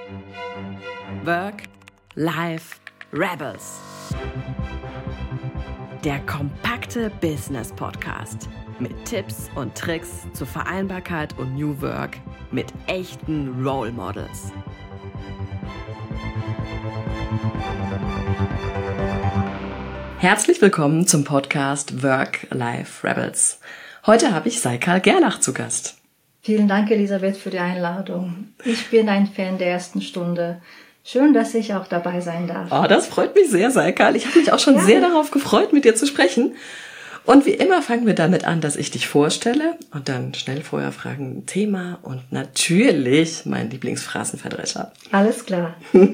Work, Life, Rebels. Der kompakte Business-Podcast mit Tipps und Tricks zur Vereinbarkeit und New Work mit echten Role Models. Herzlich willkommen zum Podcast Work, Life, Rebels. Heute habe ich Saikal Gerlach zu Gast. Vielen Dank, Elisabeth, für die Einladung. Ich bin ein Fan der ersten Stunde. Schön, dass ich auch dabei sein darf. Oh, das freut mich sehr, Saikal. Ich habe mich auch schon sehr darauf gefreut, mit dir zu sprechen. Und wie immer fangen wir damit an, dass ich dich vorstelle und dann schnell vorher fragen, Thema und natürlich mein Lieblingsphrasenverdrescher. Alles klar.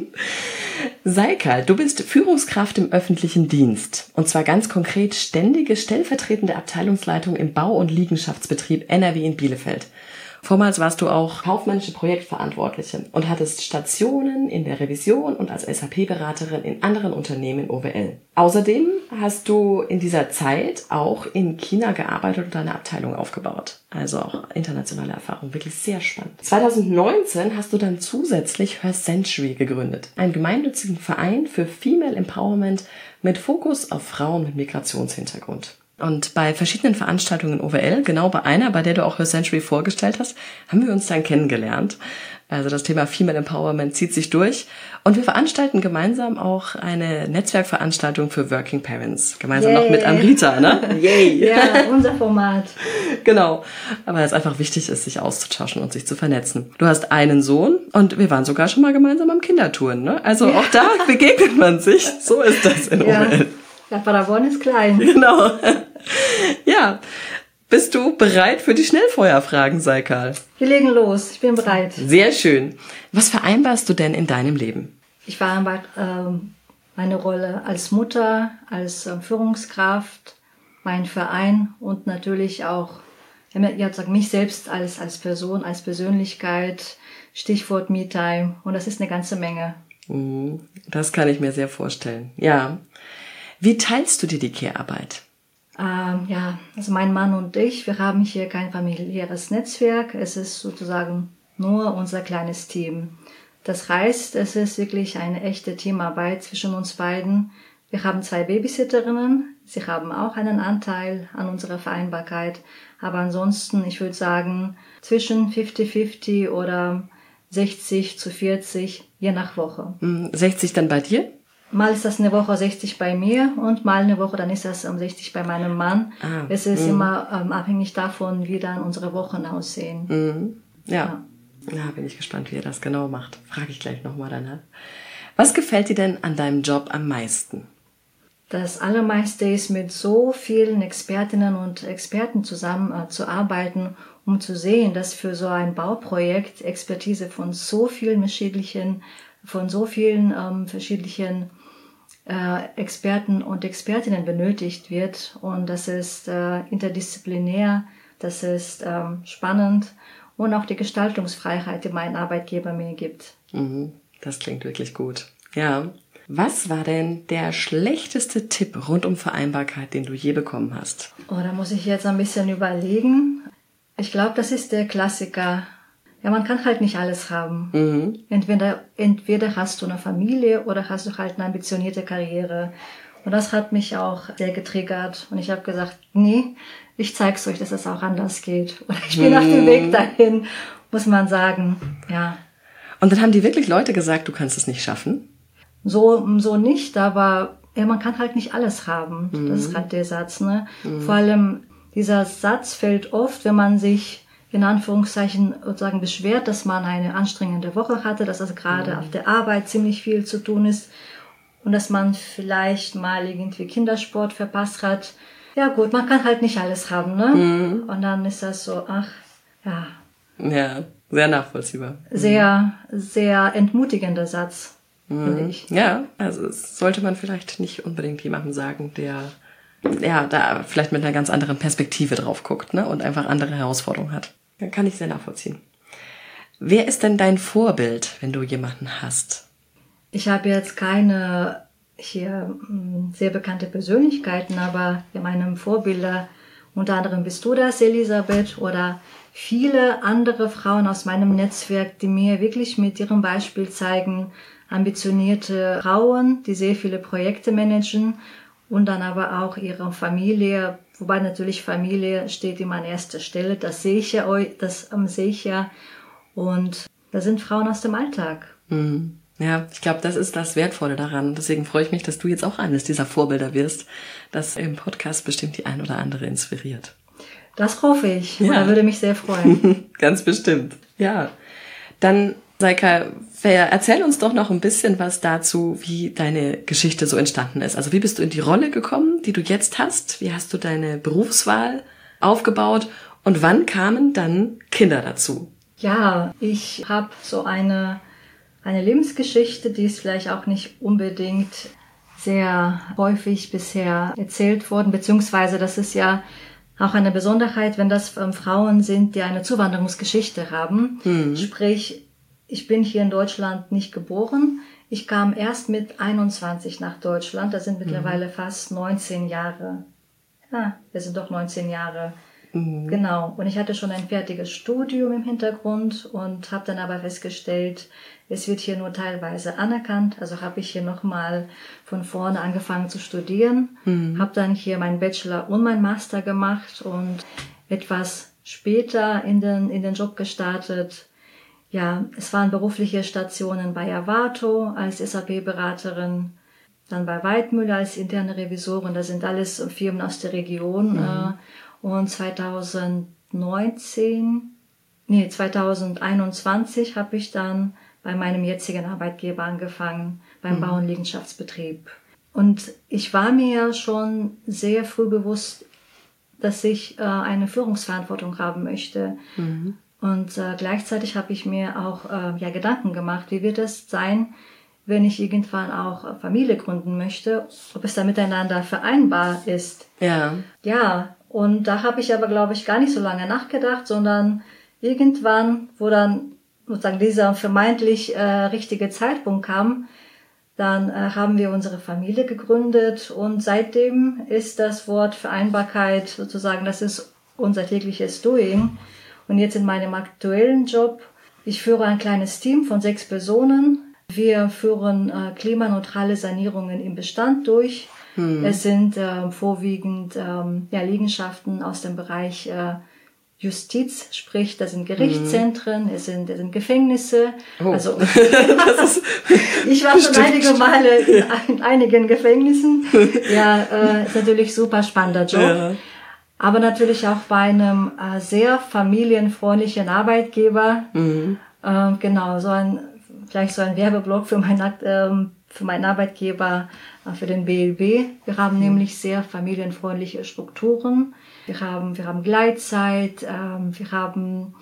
Saikal, du bist Führungskraft im öffentlichen Dienst. Und zwar ganz konkret ständige stellvertretende Abteilungsleitung im Bau- und Liegenschaftsbetrieb NRW in Bielefeld. Vormals warst du auch kaufmännische Projektverantwortliche und hattest Stationen in der Revision und als SAP-Beraterin in anderen Unternehmen in OWL. Außerdem hast du in dieser Zeit auch in China gearbeitet und deine Abteilung aufgebaut. Also auch internationale Erfahrung, wirklich sehr spannend. 2019 hast du dann zusätzlich Her Century gegründet, einen gemeinnützigen Verein für Female Empowerment mit Fokus auf Frauen mit Migrationshintergrund. Und bei verschiedenen Veranstaltungen in OWL, genau bei einer, bei der du auch Her Century vorgestellt hast, haben wir uns dann kennengelernt. Also das Thema Female Empowerment zieht sich durch. Und wir veranstalten gemeinsam auch eine Netzwerkveranstaltung für Working Parents. Gemeinsam noch mit Amrita, ne? Yay! Ja, unser Format. Genau. Aber es einfach wichtig ist, sich auszutauschen und sich zu vernetzen. Du hast einen Sohn und wir waren sogar schon mal gemeinsam am Kindertouren, ne? Also auch da begegnet man sich. So ist das in OWL. Ja, Paderborn ist klein. Genau. Ja. Bist du bereit für die Schnellfeuerfragen, Saikal? Wir legen los. Ich bin bereit. Sehr schön. Was vereinbarst du denn in deinem Leben? Ich vereinbare meine Rolle als Mutter, als Führungskraft, meinen Verein und natürlich auch mich selbst als Person, als Persönlichkeit. Stichwort Me-Time. Und das ist eine ganze Menge. Das kann ich mir sehr vorstellen. Ja. Wie teilst du dir die Care-Arbeit? Also mein Mann und ich, wir haben hier kein familiäres Netzwerk. Es ist sozusagen nur unser kleines Team. Das heißt, es ist wirklich eine echte Teamarbeit zwischen uns beiden. Wir haben 2 Babysitterinnen. Sie haben auch einen Anteil an unserer Vereinbarkeit. Aber ansonsten, ich würde sagen, zwischen 50-50 oder 60-40, je nach Woche. 60 dann bei dir? Mal ist das eine Woche 60 bei mir und mal eine Woche, dann ist das 60 bei meinem Mann. Es ist immer abhängig davon, wie dann unsere Wochen aussehen. Ja, bin ich gespannt, wie er das genau macht. Frage ich gleich nochmal danach. Was gefällt dir denn an deinem Job am meisten? Das Allermeiste ist, mit so vielen Expertinnen und Experten zusammen zu arbeiten, um zu sehen, dass für so ein Bauprojekt Expertise von so vielen verschiedenen Experten und Expertinnen benötigt wird. Und das ist interdisziplinär, das ist spannend und auch die Gestaltungsfreiheit, die mein Arbeitgeber mir gibt. Das klingt wirklich gut. Ja. Was war denn der schlechteste Tipp rund um Vereinbarkeit, den du je bekommen hast? Oh, da muss ich jetzt ein bisschen überlegen. Ich glaube, das ist der Klassiker. Ja, man kann halt nicht alles haben. Entweder hast du eine Familie oder hast du halt eine ambitionierte Karriere. Und das hat mich auch sehr getriggert. Und ich habe gesagt, nee, ich zeig's euch, dass es auch anders geht. Oder ich bin auf dem Weg dahin, muss man sagen. Ja. Und dann haben die wirklich Leute gesagt, du kannst es nicht schaffen? So nicht, aber ja, man kann halt nicht alles haben. Das ist halt der Satz, ne? Vor allem, dieser Satz fällt oft, wenn man sich in Anführungszeichen sozusagen beschwert, dass man eine anstrengende Woche hatte, dass das gerade auf der Arbeit ziemlich viel zu tun ist und dass man vielleicht mal irgendwie Kindersport verpasst hat. Ja gut, man kann halt nicht alles haben, ne? Und dann ist das so, ja. Ja, sehr nachvollziehbar. Sehr, sehr entmutigender Satz, finde ich. Ja, also das sollte man vielleicht nicht unbedingt jemandem sagen, der da vielleicht mit einer ganz anderen Perspektive drauf guckt, ne? Und einfach andere Herausforderungen hat. Dann kann ich sehr nachvollziehen. Wer ist denn dein Vorbild, wenn du jemanden hast? Ich habe jetzt keine hier sehr bekannte Persönlichkeiten, aber in meinem Vorbilder, unter anderem bist du das, Elisabeth, oder viele andere Frauen aus meinem Netzwerk, die mir wirklich mit ihrem Beispiel zeigen, ambitionierte Frauen, die sehr viele Projekte managen und dann aber auch ihre Familie, wobei natürlich Familie steht immer an erster Stelle, das sehe ich ja. Und das sind Frauen aus dem Alltag. Mhm. Ja, ich glaube, das ist das Wertvolle daran. Und deswegen freue ich mich, dass du jetzt auch eines dieser Vorbilder wirst, das im Podcast bestimmt die ein oder andere inspiriert. Das hoffe ich. Ja. Da würde mich sehr freuen. Ganz bestimmt. Ja. Dann, Saika, erzähl uns doch noch ein bisschen was dazu, wie deine Geschichte so entstanden ist. Also wie bist du in die Rolle gekommen, die du jetzt hast? Wie hast du deine Berufswahl aufgebaut? Und wann kamen dann Kinder dazu? Ja, ich habe so eine Lebensgeschichte, die ist vielleicht auch nicht unbedingt sehr häufig bisher erzählt worden, beziehungsweise das ist ja auch eine Besonderheit, wenn das Frauen sind, die eine Zuwanderungsgeschichte haben. Sprich, ich bin hier in Deutschland nicht geboren. Ich kam erst mit 21 nach Deutschland. Das sind mittlerweile fast 19 Jahre. Ja, wir sind doch 19 Jahre. Genau. Und ich hatte schon ein fertiges Studium im Hintergrund und habe dann aber festgestellt, es wird hier nur teilweise anerkannt. Also habe ich hier nochmal von vorne angefangen zu studieren. Habe dann hier meinen Bachelor und meinen Master gemacht und etwas später in den Job gestartet. Ja, es waren berufliche Stationen bei Avato als SAP-Beraterin, dann bei Weidmüller als interne Revisorin. Das sind alles Firmen aus der Region. Und 2021 habe ich dann bei meinem jetzigen Arbeitgeber angefangen, beim Bau- und Liegenschaftsbetrieb. Und ich war mir schon sehr früh bewusst, dass ich eine Führungsverantwortung haben möchte. Und gleichzeitig habe ich mir auch Gedanken gemacht, wie wird es sein, wenn ich irgendwann auch Familie gründen möchte, ob es da miteinander vereinbar ist. Ja, und da habe ich aber, glaube ich, gar nicht so lange nachgedacht, sondern irgendwann, wo dann sozusagen dieser vermeintlich richtige Zeitpunkt kam, dann haben wir unsere Familie gegründet und seitdem ist das Wort Vereinbarkeit sozusagen, das ist unser tägliches Doing. Und jetzt in meinem aktuellen Job, ich führe ein kleines Team von 6 Personen. Wir führen klimaneutrale Sanierungen im Bestand durch. Es sind vorwiegend Liegenschaften aus dem Bereich Justiz, sprich, das sind Gerichtszentren, es sind Gefängnisse. Also ich war schon einige Male in einigen Gefängnissen. Ja, ist natürlich super spannender Job. Ja. Aber natürlich auch bei einem sehr familienfreundlichen Arbeitgeber. Genau, vielleicht so ein Werbeblock für meinen Arbeitgeber, für den BLB. Wir haben nämlich sehr familienfreundliche Strukturen. Wir haben Gleitzeit, wir haben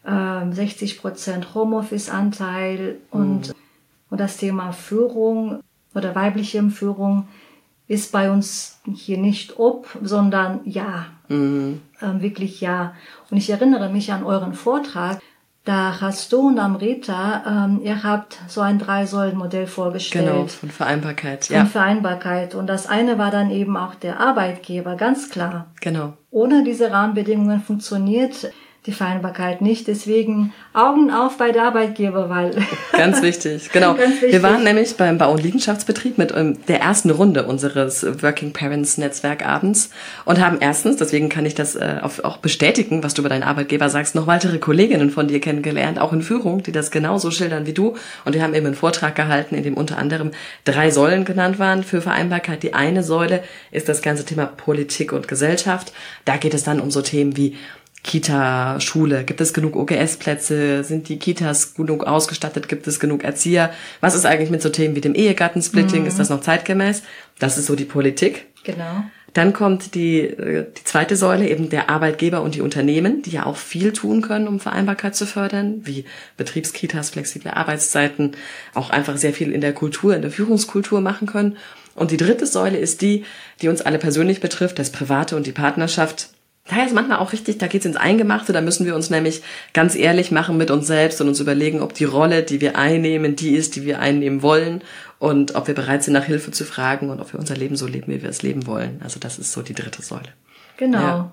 60% Homeoffice-Anteil und das Thema Führung oder weibliche Führung ist bei uns hier nicht ob, sondern ja, wirklich ja. Und ich erinnere mich an euren Vortrag. Da hast du und Amrita, ihr habt so ein 3-Säulen-Modell vorgestellt. Genau, von Vereinbarkeit. Von Vereinbarkeit. Und das eine war dann eben auch der Arbeitgeber, ganz klar. Genau. Ohne diese Rahmenbedingungen funktioniert die Vereinbarkeit nicht. Deswegen Augen auf bei der Arbeitgeberwahl. Ganz wichtig, genau. Ganz wichtig. Wir waren nämlich beim Bau- und Liegenschaftsbetrieb mit der ersten Runde unseres Working Parents Netzwerk abends und haben erstens, deswegen kann ich das auch bestätigen, was du über deinen Arbeitgeber sagst, noch weitere Kolleginnen von dir kennengelernt, auch in Führung, die das genauso schildern wie du. Und wir haben eben einen Vortrag gehalten, in dem unter anderem 3 Säulen genannt waren für Vereinbarkeit. Die eine Säule ist das ganze Thema Politik und Gesellschaft. Da geht es dann um so Themen wie Kita, Schule, gibt es genug OGS-Plätze, sind die Kitas genug ausgestattet, gibt es genug Erzieher, was ist eigentlich mit so Themen wie dem Ehegattensplitting, ist das noch zeitgemäß? Das ist so die Politik. Genau. Dann kommt die zweite Säule, eben der Arbeitgeber und die Unternehmen, die ja auch viel tun können, um Vereinbarkeit zu fördern, wie Betriebskitas, flexible Arbeitszeiten, auch einfach sehr viel in der Kultur, in der Führungskultur machen können. Und die dritte Säule ist die uns alle persönlich betrifft, das Private und die Partnerschaft. Da ist manchmal auch richtig, da geht's ins Eingemachte, da müssen wir uns nämlich ganz ehrlich machen mit uns selbst und uns überlegen, ob die Rolle, die wir einnehmen, die ist, die wir einnehmen wollen und ob wir bereit sind, nach Hilfe zu fragen und ob wir unser Leben so leben, wie wir es leben wollen. Also das ist so die dritte Säule. Genau. Ja.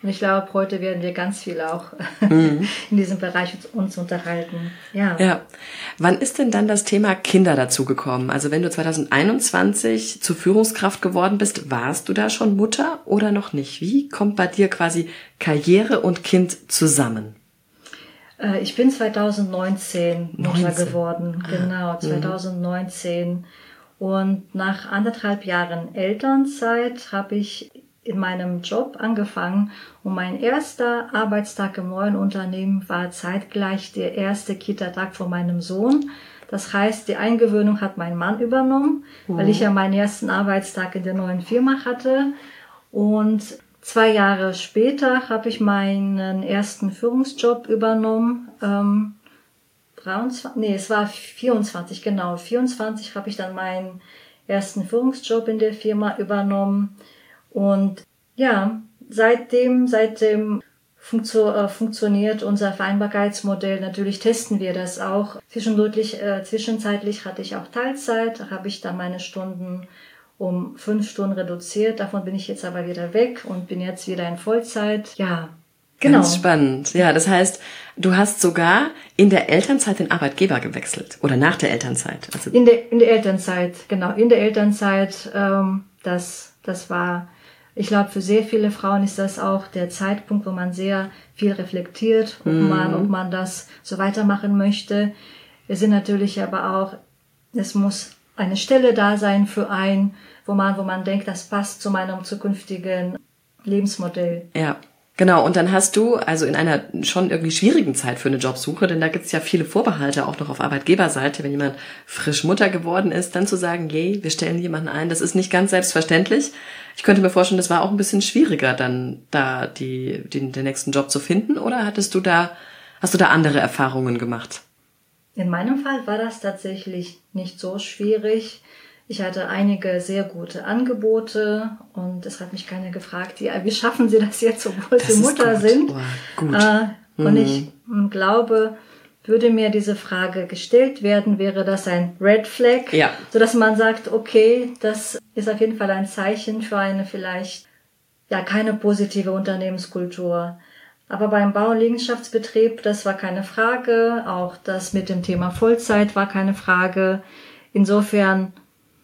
Und ich glaube, heute werden wir ganz viel auch in diesem Bereich uns unterhalten. Ja. Wann ist denn dann das Thema Kinder dazugekommen? Also wenn du 2021 zur Führungskraft geworden bist, warst du da schon Mutter oder noch nicht? Wie kommt bei dir quasi Karriere und Kind zusammen? Ich bin 2019 Mutter geworden. Genau, 2019. Und nach 1,5 Jahren Elternzeit habe ich in meinem Job angefangen und mein erster Arbeitstag im neuen Unternehmen war zeitgleich der erste Kita-Tag von meinem Sohn. Das heißt, die Eingewöhnung hat mein Mann übernommen, weil ich ja meinen ersten Arbeitstag in der neuen Firma hatte. Und 2 Jahre später habe ich meinen ersten Führungsjob übernommen. 24, genau. 24 habe ich dann meinen ersten Führungsjob in der Firma übernommen. Und ja, seitdem funktioniert unser Vereinbarkeitsmodell. Natürlich testen wir das auch. Zwischenzeitlich hatte ich auch Teilzeit. Da habe ich dann meine Stunden um 5 Stunden reduziert. Davon bin ich jetzt aber wieder weg und bin jetzt wieder in Vollzeit. Ja, genau. Ganz spannend. Ja, das heißt, du hast sogar in der Elternzeit den Arbeitgeber gewechselt oder nach der Elternzeit. Also in der Elternzeit, genau. In der Elternzeit, das war, ich glaube, für sehr viele Frauen ist das auch der Zeitpunkt, wo man sehr viel reflektiert, ob man das so weitermachen möchte. Es sind natürlich aber auch, es muss eine Stelle da sein für einen, wo man denkt, das passt zu meinem zukünftigen Lebensmodell. Ja. Genau, und dann hast du, also in einer schon irgendwie schwierigen Zeit für eine Jobsuche, denn da gibt's ja viele Vorbehalte auch noch auf Arbeitgeberseite, wenn jemand frisch Mutter geworden ist, dann zu sagen, wir stellen jemanden ein, das ist nicht ganz selbstverständlich. Ich könnte mir vorstellen, das war auch ein bisschen schwieriger, dann da den nächsten Job zu finden, oder hast du da andere Erfahrungen gemacht? In meinem Fall war das tatsächlich nicht so schwierig. Ich hatte einige sehr gute Angebote und es hat mich keiner gefragt, wie schaffen Sie das jetzt, obwohl Sie Mutter sind? Gut. Und ich glaube, würde mir diese Frage gestellt werden, wäre das ein Red Flag, sodass man sagt, okay, das ist auf jeden Fall ein Zeichen für eine vielleicht keine positive Unternehmenskultur. Aber beim Bau- und Liegenschaftsbetrieb, das war keine Frage. Auch das mit dem Thema Vollzeit war keine Frage. Insofern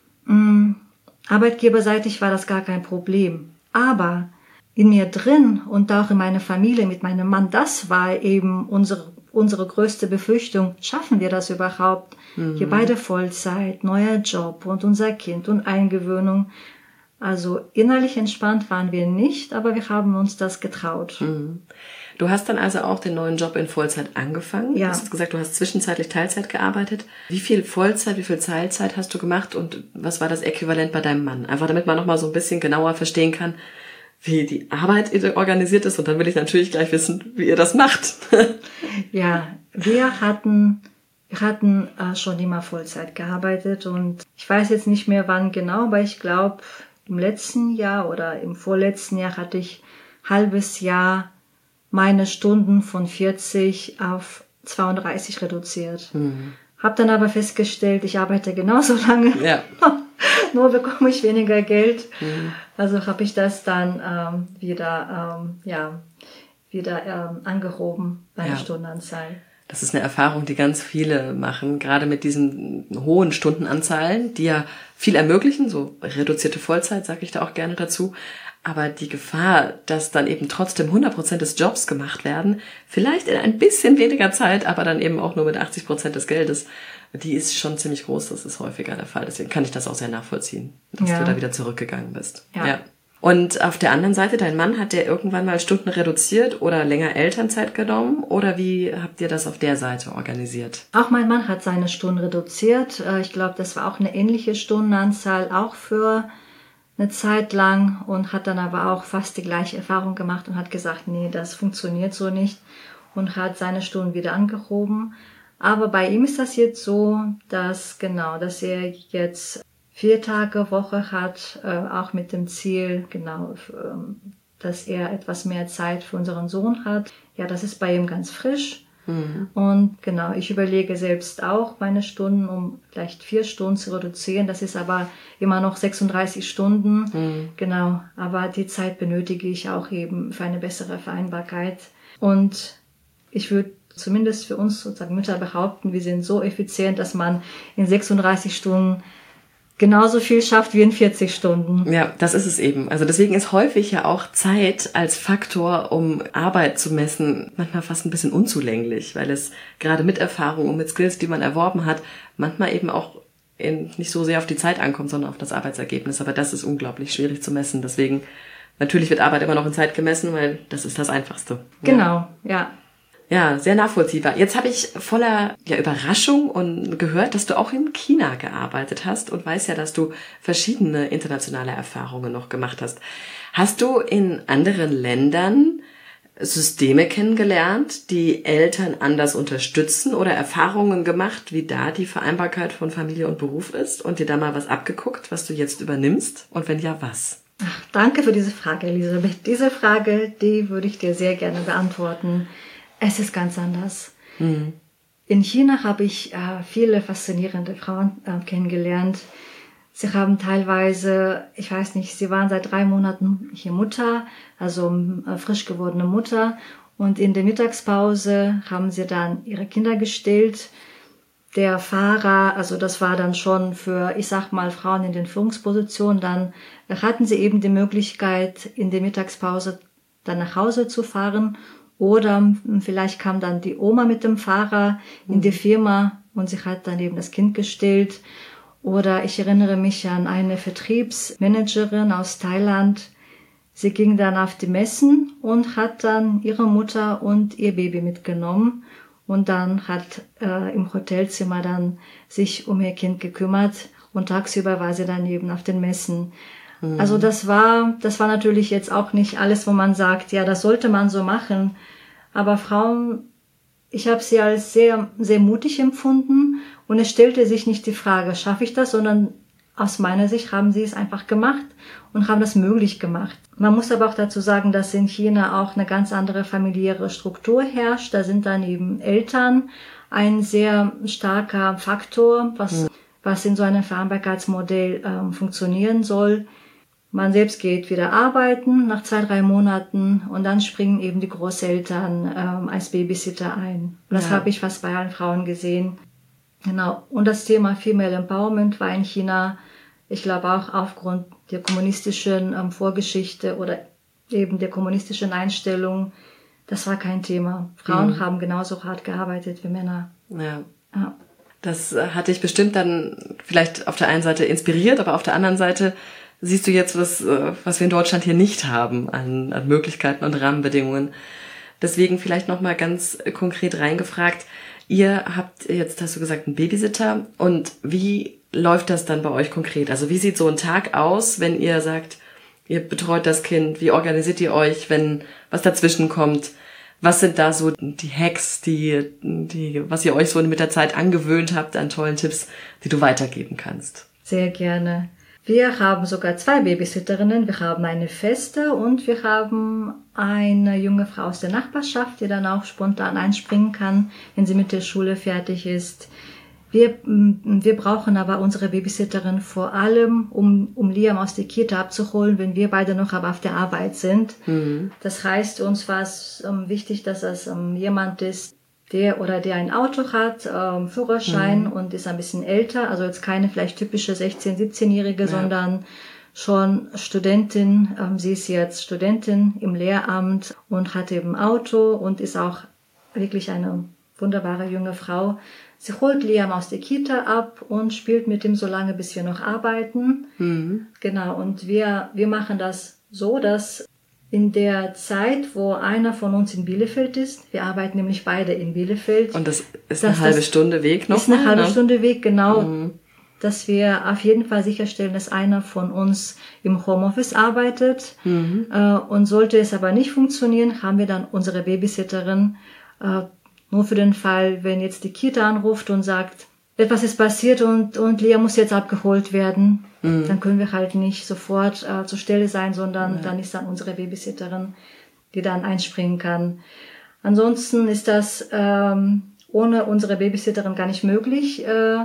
arbeitgeberseitig war das gar kein Problem. Aber in mir drin und auch in meiner Familie mit meinem Mann, das war eben unsere größte Befürchtung. Schaffen wir das überhaupt? Wir beide Vollzeit, neuer Job und unser Kind und Eingewöhnung. Also innerlich entspannt waren wir nicht, aber wir haben uns das getraut. Du hast dann also auch den neuen Job in Vollzeit angefangen. Ja. Du hast gesagt, du hast zwischenzeitlich Teilzeit gearbeitet. Wie viel Vollzeit, wie viel Teilzeit hast du gemacht und was war das Äquivalent bei deinem Mann? Einfach damit man nochmal so ein bisschen genauer verstehen kann, wie die Arbeit organisiert ist. Und dann will ich natürlich gleich wissen, wie ihr das macht. Ja, wir hatten schon immer Vollzeit gearbeitet und ich weiß jetzt nicht mehr wann genau, aber ich glaube im letzten Jahr oder im vorletzten Jahr hatte ich halbes Jahr meine Stunden von 40 auf 32 reduziert. Hab dann aber festgestellt, ich arbeite genauso lange, nur bekomme ich weniger Geld. Also habe ich das dann wieder angehoben, meine Stundenanzahl. Das ist eine Erfahrung, die ganz viele machen, gerade mit diesen hohen Stundenanzahlen, die ja viel ermöglichen, so reduzierte Vollzeit, sage ich da auch gerne dazu. Aber die Gefahr, dass dann eben trotzdem 100% des Jobs gemacht werden, vielleicht in ein bisschen weniger Zeit, aber dann eben auch nur mit 80% des Geldes, die ist schon ziemlich groß. Das ist häufiger der Fall. Deswegen kann ich das auch sehr nachvollziehen, dass du da wieder zurückgegangen bist. Ja. Und auf der anderen Seite, dein Mann, hat der irgendwann mal Stunden reduziert oder länger Elternzeit genommen? Oder wie habt ihr das auf der Seite organisiert? Auch mein Mann hat seine Stunden reduziert. Ich glaube, das war auch eine ähnliche Stundenanzahl, auch für eine Zeit lang, und hat dann aber auch fast die gleiche Erfahrung gemacht und hat gesagt, nee, das funktioniert so nicht, und hat seine Stunden wieder angehoben. Aber bei ihm ist das jetzt so, dass er jetzt 4 Tage Woche hat, auch mit dem Ziel, dass er etwas mehr Zeit für unseren Sohn hat. Ja, das ist bei ihm ganz frisch. Und genau, ich überlege selbst auch, meine Stunden um vielleicht 4 Stunden zu reduzieren. Das ist aber immer noch 36 Stunden. Genau, aber die Zeit benötige ich auch eben für eine bessere Vereinbarkeit. Und ich würde zumindest für uns sozusagen Mütter behaupten, wir sind so effizient, dass man in 36 Stunden genauso viel schafft wie in 40 Stunden. Ja, das ist es eben. Also deswegen ist häufig ja auch Zeit als Faktor, um Arbeit zu messen, manchmal fast ein bisschen unzulänglich, weil es gerade mit Erfahrung und mit Skills, die man erworben hat, manchmal eben auch nicht so sehr auf die Zeit ankommt, sondern auf das Arbeitsergebnis. Aber das ist unglaublich schwierig zu messen. Deswegen, natürlich wird Arbeit immer noch in Zeit gemessen, weil das ist das Einfachste. Genau, ja. Ja, sehr nachvollziehbar. Jetzt habe ich voller Überraschung und gehört, dass du auch in China gearbeitet hast und weiß ja, dass du verschiedene internationale Erfahrungen noch gemacht hast. Hast du in anderen Ländern Systeme kennengelernt, die Eltern anders unterstützen oder Erfahrungen gemacht, wie da die Vereinbarkeit von Familie und Beruf ist und dir da mal was abgeguckt, was du jetzt übernimmst? Und wenn ja, was? Ach, danke für diese Frage, Elisabeth. Diese Frage, die würde ich dir sehr gerne beantworten. Es ist ganz anders. In China habe ich viele faszinierende Frauen kennengelernt. Sie haben teilweise, ich weiß nicht, sie waren seit 3 Monaten hier Mutter, also frisch gewordene Mutter. Und in der Mittagspause haben sie dann ihre Kinder gestillt. Der Fahrer, also das war dann schon für, ich sag mal, Frauen in den Führungspositionen, dann hatten sie eben die Möglichkeit, in der Mittagspause dann nach Hause zu fahren. Oder vielleicht kam dann die Oma mit dem Fahrer in die Firma und sie hat dann eben das Kind gestillt. Oder ich erinnere mich an eine Vertriebsmanagerin aus Thailand. Sie ging dann auf die Messen und hat dann ihre Mutter und ihr Baby mitgenommen. Und dann hat im Hotelzimmer dann sich um ihr Kind gekümmert und tagsüber war sie dann eben auf den Messen. Also das war natürlich jetzt auch nicht alles, wo man sagt, ja, das sollte man so machen. Aber Frauen, ich habe sie als sehr, sehr mutig empfunden und es stellte sich nicht die Frage, schaffe ich das, sondern aus meiner Sicht haben sie es einfach gemacht und haben das möglich gemacht. Man muss aber auch dazu sagen, dass in China auch eine ganz andere familiäre Struktur herrscht. Da sind dann eben Eltern ein sehr starker Faktor, was in so einem Vereinbarkeitsmodell funktionieren soll. Man selbst geht wieder arbeiten nach 2-3 Monaten und dann springen eben die Großeltern als Babysitter ein. Und das habe ich fast bei allen Frauen gesehen. Genau. Und das Thema Female Empowerment war in China, ich glaube auch aufgrund der kommunistischen Vorgeschichte oder eben der kommunistischen Einstellung, das war kein Thema. Frauen haben genauso hart gearbeitet wie Männer. Ja. Das hat dich bestimmt dann vielleicht auf der einen Seite inspiriert, aber auf der anderen Seite siehst du jetzt, was wir in Deutschland hier nicht haben an Möglichkeiten und Rahmenbedingungen. Deswegen vielleicht nochmal ganz konkret reingefragt. Ihr habt jetzt, hast du gesagt, einen Babysitter. Und wie läuft das dann bei euch konkret? Also wie sieht so ein Tag aus, wenn ihr sagt, ihr betreut das Kind? Wie organisiert ihr euch, wenn was dazwischen kommt? Was sind da so die Hacks, was ihr euch so mit der Zeit angewöhnt habt an tollen Tipps, die du weitergeben kannst? Sehr gerne. Wir haben sogar 2 Babysitterinnen. Wir haben eine feste und wir haben eine junge Frau aus der Nachbarschaft, die dann auch spontan einspringen kann, wenn sie mit der Schule fertig ist. Wir brauchen aber unsere Babysitterin vor allem, um Liam aus der Kita abzuholen, wenn wir beide noch aber auf der Arbeit sind. Das heißt, uns war es wichtig, dass es jemand ist, der ein Auto hat, Führerschein und ist ein bisschen älter, also jetzt keine vielleicht typische 16-, 17-Jährige, sondern schon Studentin. Sie ist jetzt Studentin im Lehramt und hat eben Auto und ist auch wirklich eine wunderbare junge Frau. Sie holt Liam aus der Kita ab und spielt mit ihm so lange, bis wir noch arbeiten. Genau, und wir machen das so, dass in der Zeit, wo einer von uns in Bielefeld ist, wir arbeiten nämlich beide in Bielefeld. Und das ist eine halbe Stunde Weg noch? Ist eine halbe Stunde Weg, genau. Dass wir auf jeden Fall sicherstellen, dass einer von uns im Homeoffice arbeitet. Und sollte es aber nicht funktionieren, haben wir dann unsere Babysitterin, nur für den Fall, wenn jetzt die Kita anruft und sagt, etwas ist passiert und Lea muss jetzt abgeholt werden, dann können wir halt nicht sofort zur Stelle sein, sondern dann ist dann unsere Babysitterin, die dann einspringen kann. Ansonsten ist das ohne unsere Babysitterin gar nicht möglich.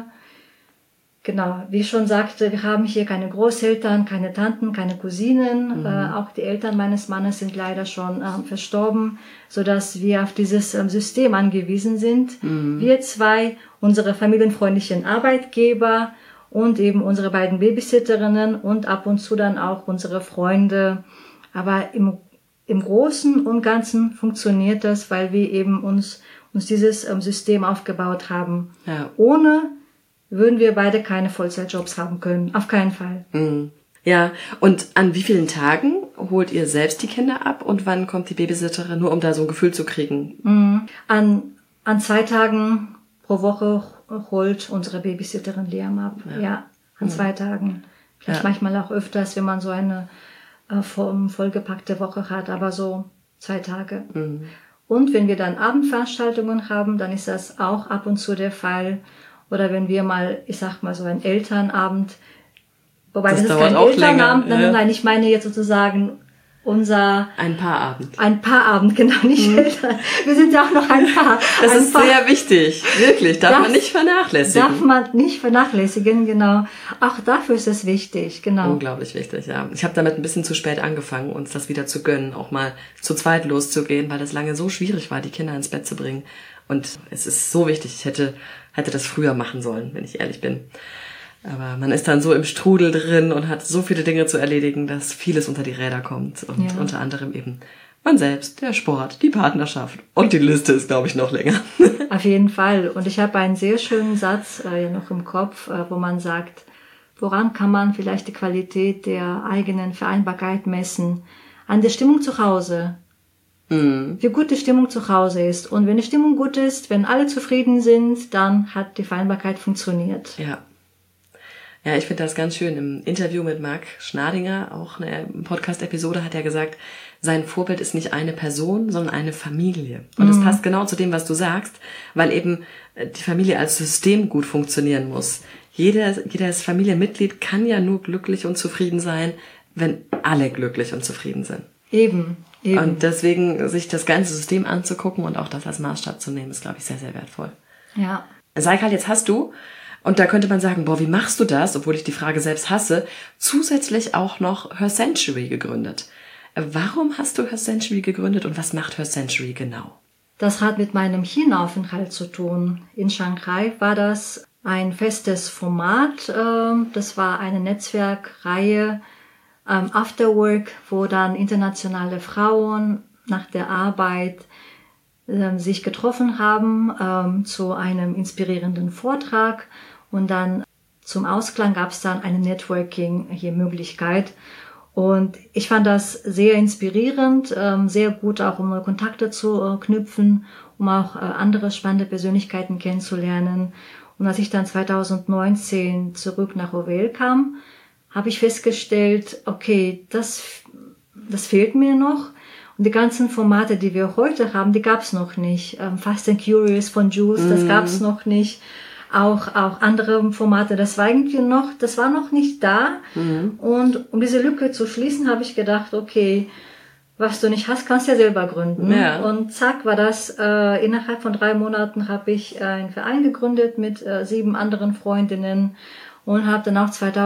Genau, wie ich schon sagte, wir haben hier keine Großeltern, keine Tanten, keine Cousinen. Auch die Eltern meines Mannes sind leider schon verstorben, sodass wir auf dieses System angewiesen sind. Wir zwei, unsere familienfreundlichen Arbeitgeber und eben unsere beiden Babysitterinnen und ab und zu dann auch unsere Freunde. Aber im Großen und Ganzen funktioniert das, weil wir eben uns dieses System aufgebaut haben. Ja. Ohne würden wir beide keine Vollzeitjobs haben können. Auf keinen Fall. Ja, und an wie vielen Tagen holt ihr selbst die Kinder ab und wann kommt die Babysitterin, nur um da so ein Gefühl zu kriegen? An 2 Tagen pro Woche holt unsere Babysitterin Liam ab. Ja, an 2 Tagen. Vielleicht manchmal auch öfters, wenn man so eine vollgepackte Woche hat, aber so 2 Tage. Und wenn wir dann Abendveranstaltungen haben, dann ist das auch ab und zu der Fall. Oder wenn wir mal, ich sag mal so ein Elternabend, wobei das ist kein Elternabend, nein, ich meine jetzt sozusagen ein Paarabend. Ein Paarabend, genau, nicht Eltern. Wir sind ja auch noch ein Paar. Das ist sehr wichtig, wirklich, darf man nicht vernachlässigen. Darf man nicht vernachlässigen, genau. Auch dafür ist es wichtig, genau. Unglaublich wichtig, ja. Ich habe damit ein bisschen zu spät angefangen, uns das wieder zu gönnen, auch mal zu zweit loszugehen, weil das lange so schwierig war, die Kinder ins Bett zu bringen. Und es ist so wichtig, ich hätte das früher machen sollen, wenn ich ehrlich bin. Aber man ist dann so im Strudel drin und hat so viele Dinge zu erledigen, dass vieles unter die Räder kommt. Und unter anderem eben man selbst, der Sport, die Partnerschaft. Und die Liste ist, glaube ich, noch länger. Auf jeden Fall. Und ich habe einen sehr schönen Satz noch im Kopf, wo man sagt, woran kann man vielleicht die Qualität der eigenen Vereinbarkeit messen? An der Stimmung zu Hause. Wie gut die Stimmung zu Hause ist. Und wenn die Stimmung gut ist, wenn alle zufrieden sind, dann hat die Vereinbarkeit funktioniert. Ja, ich finde das ganz schön. Im Interview mit Marc Schnadinger, auch eine Podcast-Episode, hat er gesagt, sein Vorbild ist nicht eine Person, sondern eine Familie. Und das passt genau zu dem, was du sagst, weil eben die Familie als System gut funktionieren muss. Jedes Familienmitglied kann ja nur glücklich und zufrieden sein, wenn alle glücklich und zufrieden sind. Eben. Und deswegen sich das ganze System anzugucken und auch das als Maßstab zu nehmen, ist, glaube ich, sehr, sehr wertvoll. Ja. Saikal, jetzt hast du, und da könnte man sagen, boah, wie machst du das, obwohl ich die Frage selbst hasse, zusätzlich auch noch Her Century gegründet. Warum hast du Her Century gegründet und was macht Her Century genau? Das hat mit meinem China-Aufenthalt zu tun. In Shanghai war das ein festes Format. Das war eine Netzwerkreihe After Work, wo dann internationale Frauen nach der Arbeit sich getroffen haben zu einem inspirierenden Vortrag und dann zum Ausklang gab es dann eine Networking-Möglichkeit. Und ich fand das sehr inspirierend, sehr gut auch, um neue Kontakte zu knüpfen, um auch andere spannende Persönlichkeiten kennenzulernen. Und als ich dann 2019 zurück nach Whoville kam, habe ich festgestellt, okay, das fehlt mir noch. Und die ganzen Formate, die wir heute haben, die gab es noch nicht. Fast and Curious von Jules, das gab es noch nicht. Auch andere Formate, das war noch nicht da. Und um diese Lücke zu schließen, habe ich gedacht, okay, was du nicht hast, kannst du ja selber gründen. Ja. Und zack, war das, innerhalb von 3 Monaten habe ich einen Verein gegründet mit 7 anderen Freundinnen und habe dann auch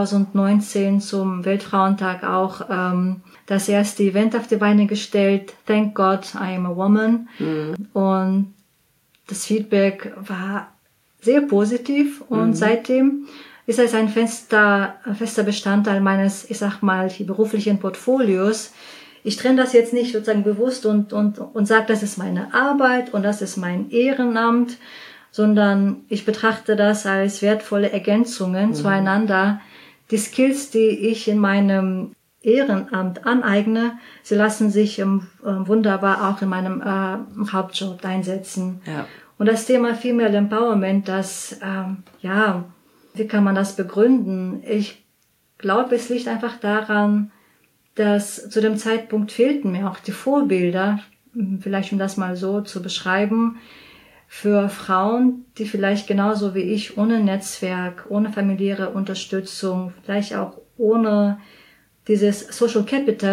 2019 zum Weltfrauentag auch das erste Event auf die Beine gestellt. Thank God I am a woman. Und das Feedback war sehr positiv und seitdem ist es ein fester Bestandteil meines, ich sag mal, beruflichen Portfolios. Ich trenne das jetzt nicht sozusagen bewusst und sage, das ist meine Arbeit und das ist mein Ehrenamt, sondern ich betrachte das als wertvolle Ergänzungen zueinander. Die Skills, die ich in meinem Ehrenamt aneigne, sie lassen sich wunderbar auch in meinem Hauptjob einsetzen. Ja. Und das Thema Female Empowerment, wie kann man das begründen? Ich glaube, es liegt einfach daran, dass zu dem Zeitpunkt fehlten mir auch die Vorbilder, vielleicht um das mal so zu beschreiben, für Frauen, die vielleicht genauso wie ich ohne Netzwerk, ohne familiäre Unterstützung, vielleicht auch ohne dieses Social Capital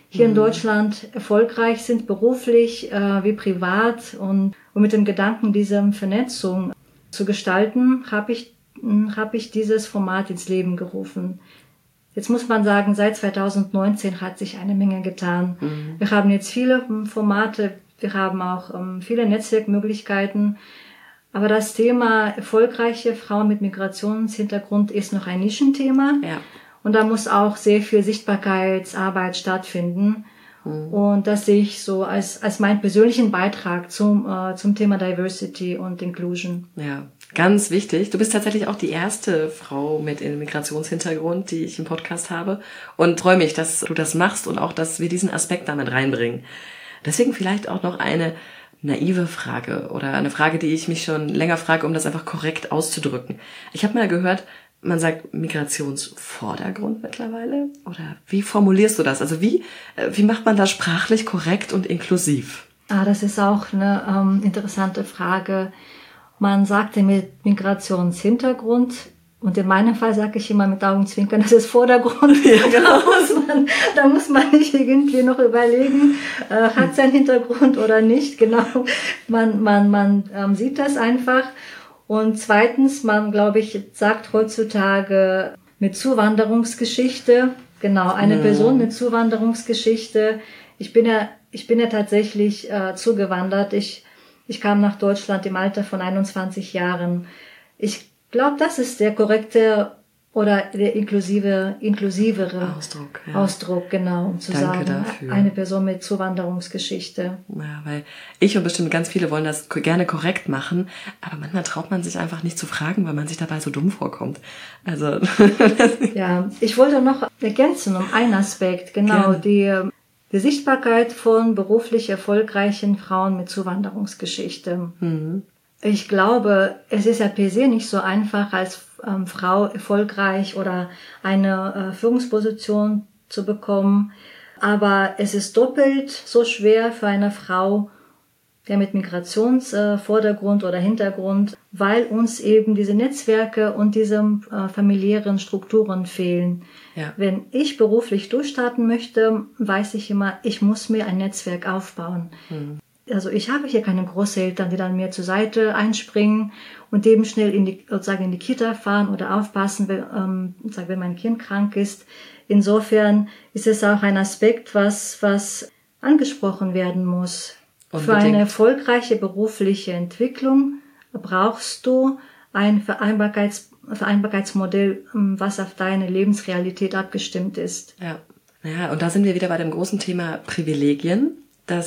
hier in Deutschland erfolgreich sind, beruflich wie privat. Und mit dem Gedanken, diese Vernetzung zu gestalten, habe ich dieses Format ins Leben gerufen. Jetzt muss man sagen, seit 2019 hat sich eine Menge getan. Wir haben jetzt viele Formate, wir haben auch viele Netzwerkmöglichkeiten. Aber das Thema erfolgreiche Frauen mit Migrationshintergrund ist noch ein Nischenthema. Ja. Und da muss auch sehr viel Sichtbarkeitsarbeit stattfinden. Und das sehe ich so als meinen persönlichen Beitrag zum Thema Diversity und Inclusion. Ja, ganz wichtig. Du bist tatsächlich auch die erste Frau mit Migrationshintergrund, die ich im Podcast habe. Und freue mich, dass du das machst und auch, dass wir diesen Aspekt damit reinbringen. Deswegen vielleicht auch noch eine naive Frage oder eine Frage, die ich mich schon länger frage, um das einfach korrekt auszudrücken. Ich habe mal gehört, man sagt Migrationsvordergrund mittlerweile? Oder wie formulierst du das? Also wie macht man das sprachlich korrekt und inklusiv? Das ist auch eine interessante Frage. Man sagte mit Migrationshintergrund, und in meinem Fall sage ich immer mit Augenzwinkern, das ist Vordergrund. Ja, genau. Da muss man nicht irgendwie noch überlegen, hat es einen Hintergrund oder nicht. Genau, man sieht das einfach. Und zweitens, man, glaube ich, sagt heutzutage mit Zuwanderungsgeschichte, genau, eine Person mit Zuwanderungsgeschichte. Ich bin ja tatsächlich zugewandert. Ich kam nach Deutschland im Alter von 21 Jahren. Ich glaube, das ist der korrekte oder der inklusivere Ausdruck, genau, um zu Danke sagen, dafür. Eine Person mit Zuwanderungsgeschichte. Ja, weil ich und bestimmt ganz viele wollen das gerne korrekt machen, aber manchmal traut man sich einfach nicht zu fragen, weil man sich dabei so dumm vorkommt. Also ja, ich wollte noch ergänzen um einen Aspekt, genau, die Sichtbarkeit von beruflich erfolgreichen Frauen mit Zuwanderungsgeschichte. Ich glaube, es ist ja per se nicht so einfach, als Frau erfolgreich oder eine Führungsposition zu bekommen. Aber es ist doppelt so schwer für eine Frau, der mit Migrationsvordergrund oder Hintergrund, weil uns eben diese Netzwerke und diese familiären Strukturen fehlen. Ja. Wenn ich beruflich durchstarten möchte, weiß ich immer, ich muss mir ein Netzwerk aufbauen. Also ich habe hier keine Großeltern, die dann mir zur Seite einspringen und eben schnell in die Kita fahren oder aufpassen, wenn mein Kind krank ist. Insofern ist es auch ein Aspekt, was angesprochen werden muss. Unbedingt. Für eine erfolgreiche berufliche Entwicklung brauchst du ein Vereinbarkeitsmodell, was auf deine Lebensrealität abgestimmt ist. Ja. Naja, und da sind wir wieder bei dem großen Thema Privilegien.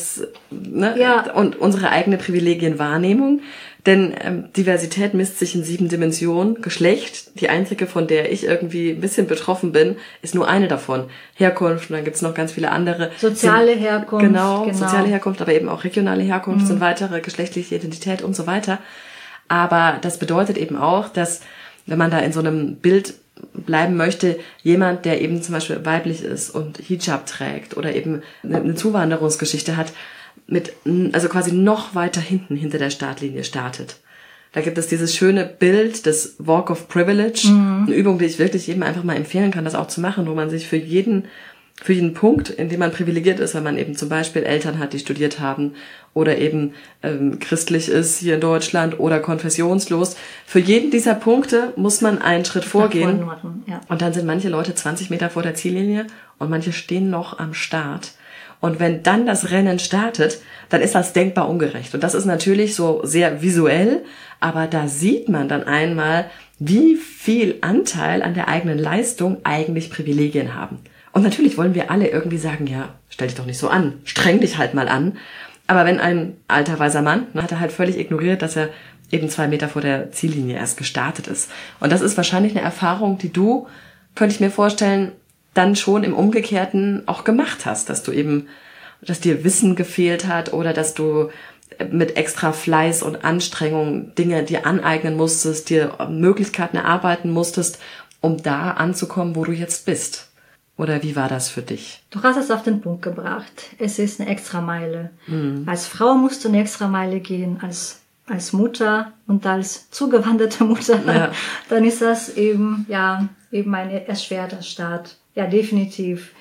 Und unsere eigene Privilegienwahrnehmung. Denn Diversität misst sich in 7 Dimensionen. Geschlecht, die einzige, von der ich irgendwie ein bisschen betroffen bin, ist nur eine davon. Herkunft, und dann gibt's noch ganz viele andere. Soziale Herkunft. Genau, soziale Herkunft, aber eben auch regionale Herkunft sind weitere, geschlechtliche Identität und so weiter. Aber das bedeutet eben auch, dass, wenn man da in so einem Bild bleiben möchte, jemand, der eben zum Beispiel weiblich ist und Hijab trägt oder eben eine Zuwanderungsgeschichte hat, also quasi noch weiter hinter der Startlinie startet. Da gibt es dieses schöne Bild des Walk of Privilege, eine Übung, die ich wirklich jedem einfach mal empfehlen kann, das auch zu machen, wo man sich für jeden Punkt, in dem man privilegiert ist, wenn man eben zum Beispiel Eltern hat, die studiert haben oder eben christlich ist hier in Deutschland oder konfessionslos. Für jeden dieser Punkte muss man einen Schritt vorgehen. Ja. Und dann sind manche Leute 20 Meter vor der Ziellinie und manche stehen noch am Start. Und wenn dann das Rennen startet, dann ist das denkbar ungerecht. Und das ist natürlich so sehr visuell, aber da sieht man dann einmal, wie viel Anteil an der eigenen Leistung eigentlich Privilegien haben. Und natürlich wollen wir alle irgendwie sagen, ja, stell dich doch nicht so an, streng dich halt mal an. Aber wenn ein alter weißer Mann, hat er halt völlig ignoriert, dass er eben 2 Meter vor der Ziellinie erst gestartet ist. Und das ist wahrscheinlich eine Erfahrung, die du, könnte ich mir vorstellen, dann schon im Umgekehrten auch gemacht hast, dass dir Wissen gefehlt hat oder dass du mit extra Fleiß und Anstrengung Dinge dir aneignen musstest, dir Möglichkeiten erarbeiten musstest, um da anzukommen, wo du jetzt bist. Oder wie war das für dich? Du hast es auf den Punkt gebracht. Es ist eine Extrameile. Als Frau musst du eine Extrameile gehen, als Mutter und als zugewanderte Mutter. Ja. Dann ist das eben ein erschwerter Start. Ja, definitiv.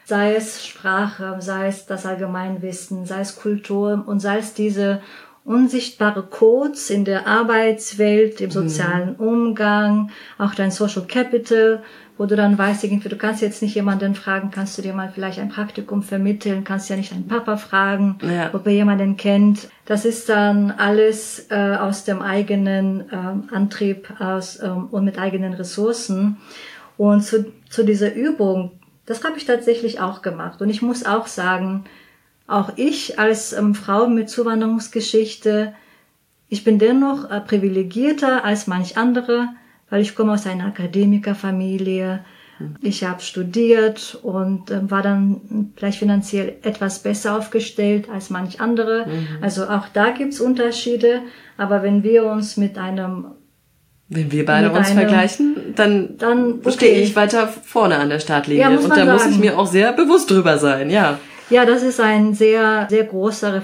sei es Sprache, sei es das Allgemeinwissen, sei es Kultur und sei es diese unsichtbare Codes in der Arbeitswelt, im sozialen Umgang, auch dein Social Capital, wo du dann weißt, irgendwie, du kannst jetzt nicht jemanden fragen, kannst du dir mal vielleicht ein Praktikum vermitteln, kannst ja nicht deinen Papa fragen, ob er jemanden kennt. Das ist dann alles aus dem eigenen Antrieb und mit eigenen Ressourcen. Und zu dieser Übung, das habe ich tatsächlich auch gemacht. Und ich muss auch sagen, auch ich als Frau mit Zuwanderungsgeschichte, ich bin dennoch privilegierter als manch andere, weil ich komme aus einer Akademikerfamilie. Ich habe studiert und war dann vielleicht finanziell etwas besser aufgestellt als manch andere. Also auch da gibt's Unterschiede. Aber wenn wir uns wenn wir beide uns vergleichen, dann okay, stehe ich weiter vorne an der Startlinie. Ja, und da muss ich mir auch sehr bewusst drüber sein, ja. Ja, das ist ein sehr, sehr großer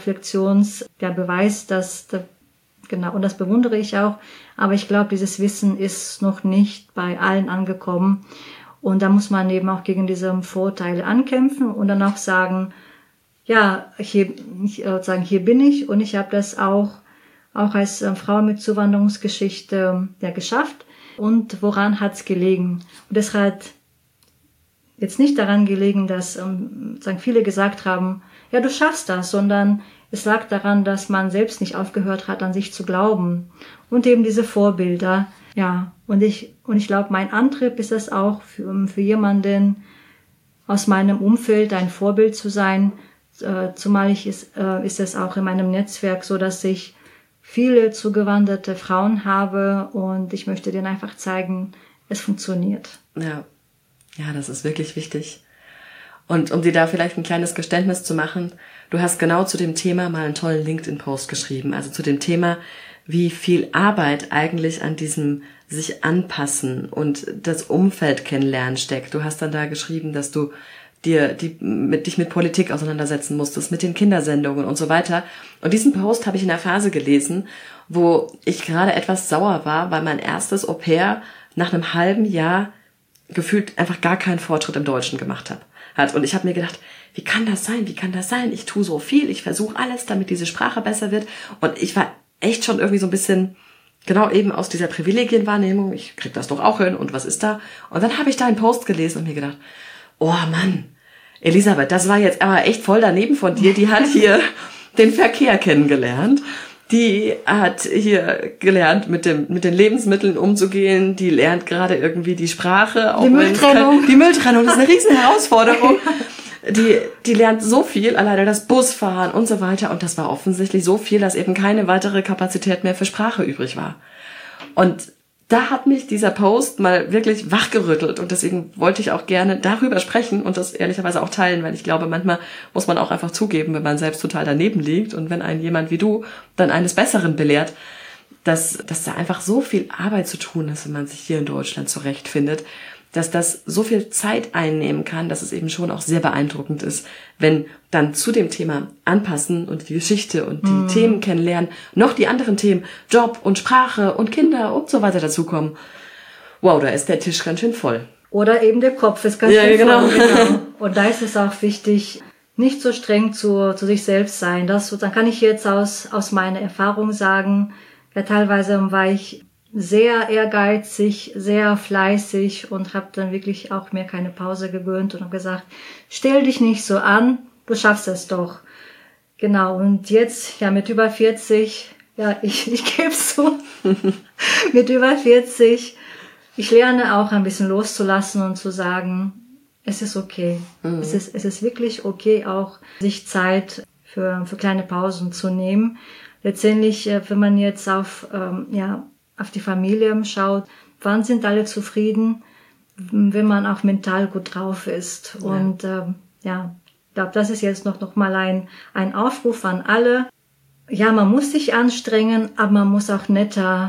Beweis, genau, und das bewundere ich auch. Aber ich glaube, dieses Wissen ist noch nicht bei allen angekommen. Und da muss man eben auch gegen diese Vorteile ankämpfen und dann auch sagen, ja, hier bin ich und ich habe das auch als Frau mit Zuwanderungsgeschichte geschafft. Und woran hat's gelegen? Und das hat jetzt nicht daran gelegen, dass viele gesagt haben, ja, du schaffst das, sondern es lag daran, dass man selbst nicht aufgehört hat, an sich zu glauben. Und eben diese Vorbilder. Ja, und ich glaube, mein Antrieb ist es auch, für jemanden aus meinem Umfeld ein Vorbild zu sein. Zumal ist es auch in meinem Netzwerk so, dass ich viele zugewanderte Frauen habe und ich möchte denen einfach zeigen, es funktioniert. Ja, das ist wirklich wichtig. Und um dir da vielleicht ein kleines Geständnis zu machen, du hast genau zu dem Thema mal einen tollen LinkedIn-Post geschrieben, also zu dem Thema, wie viel Arbeit eigentlich an diesem sich anpassen und das Umfeld kennenlernen steckt. Du hast dann da geschrieben, dass du dich mit Politik auseinandersetzen musstest, mit den Kindersendungen und so weiter. Und diesen Post habe ich in einer Phase gelesen, wo ich gerade etwas sauer war, weil mein erstes Au-pair nach einem halben Jahr gefühlt einfach gar keinen Fortschritt im Deutschen gemacht hat. Und ich habe mir gedacht, wie kann das sein? Ich tue so viel, ich versuche alles, damit diese Sprache besser wird. Und ich war echt schon irgendwie so ein bisschen, genau eben aus dieser Privilegienwahrnehmung, ich krieg das doch auch hin und was ist da? Und dann habe ich da einen Post gelesen und mir gedacht, oh Mann, Elisabeth, das war jetzt aber echt voll daneben von dir. Die hat hier den Verkehr kennengelernt. Die hat hier gelernt, mit den Lebensmitteln umzugehen. Die lernt gerade irgendwie die Sprache. Die Mülltrennung. Die Mülltrennung ist eine riesen Herausforderung. Die lernt so viel, alleine das Busfahren und so weiter. Und das war offensichtlich so viel, dass eben keine weitere Kapazität mehr für Sprache übrig war. Und da hat mich dieser Post mal wirklich wachgerüttelt und deswegen wollte ich auch gerne darüber sprechen und das ehrlicherweise auch teilen, weil ich glaube, manchmal muss man auch einfach zugeben, wenn man selbst total daneben liegt und wenn einen jemand wie du dann eines Besseren belehrt, dass da einfach so viel Arbeit zu tun ist, wenn man sich hier in Deutschland zurechtfindet, dass das so viel Zeit einnehmen kann, dass es eben schon auch sehr beeindruckend ist, wenn dann zu dem Thema Anpassen und die Geschichte und die Themen kennenlernen, noch die anderen Themen, Job und Sprache und Kinder und so weiter dazukommen. Wow, da ist der Tisch ganz schön voll. Oder eben der Kopf ist ganz schön voll. Genau. Und da ist es auch wichtig, nicht so streng zu sich selbst sein. Dann kann ich jetzt aus meiner Erfahrung sagen, ja, teilweise war ich sehr ehrgeizig, sehr fleißig und habe dann wirklich auch mir keine Pause gegönnt und habe gesagt, stell dich nicht so an, du schaffst es doch. Genau, und jetzt, ja, mit über 40, ja, ich gebe es zu, mit über 40, ich lerne auch ein bisschen loszulassen und zu sagen, es ist okay. Es ist wirklich okay, auch sich Zeit für kleine Pausen zu nehmen. Letztendlich, wenn man jetzt auf die Familie schaut, wann sind alle zufrieden, wenn man auch mental gut drauf ist. Ja. Und ich glaube, das ist jetzt noch mal ein Aufruf an alle. Ja, man muss sich anstrengen, aber man muss auch netter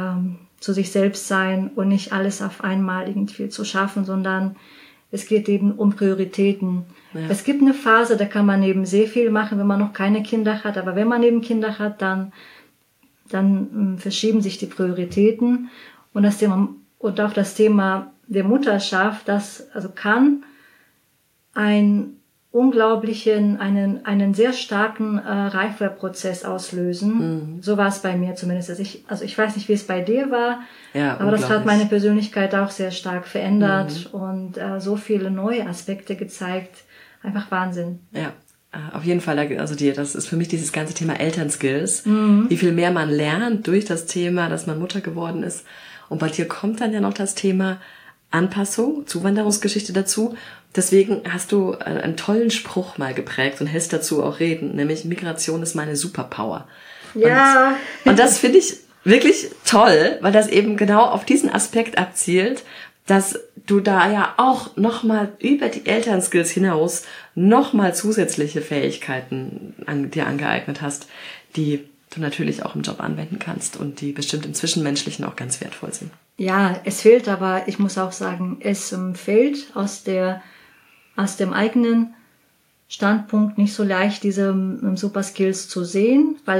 zu sich selbst sein und nicht alles auf einmal irgendwie zu schaffen, sondern es geht eben um Prioritäten. Ja. Es gibt eine Phase, da kann man eben sehr viel machen, wenn man noch keine Kinder hat. Aber wenn man eben Kinder hat, dann verschieben sich die Prioritäten und auch das Thema der Mutterschaft, das also kann einen sehr starken Reifeprozess auslösen. So war es bei mir zumindest. Also ich weiß nicht, wie es bei dir war, aber das hat meine Persönlichkeit auch sehr stark verändert und so viele neue Aspekte gezeigt. Einfach Wahnsinn. Ja. Auf jeden Fall, also das ist für mich dieses ganze Thema Elternskills, wie viel mehr man lernt durch das Thema, dass man Mutter geworden ist. Und bei dir kommt dann ja noch das Thema Anpassung, Zuwanderungsgeschichte dazu. Deswegen hast du einen tollen Spruch mal geprägt und hältst dazu auch Reden, nämlich Migration ist meine Superpower. Ja. Und das finde ich wirklich toll, weil das eben genau auf diesen Aspekt abzielt, dass du da ja auch nochmal über die Elternskills hinaus nochmal zusätzliche Fähigkeiten dir angeeignet hast, die du natürlich auch im Job anwenden kannst und die bestimmt im Zwischenmenschlichen auch ganz wertvoll sind. Ja, es fehlt aber, ich muss auch sagen, es fehlt aus dem eigenen Standpunkt nicht so leicht, diese Superskills zu sehen, weil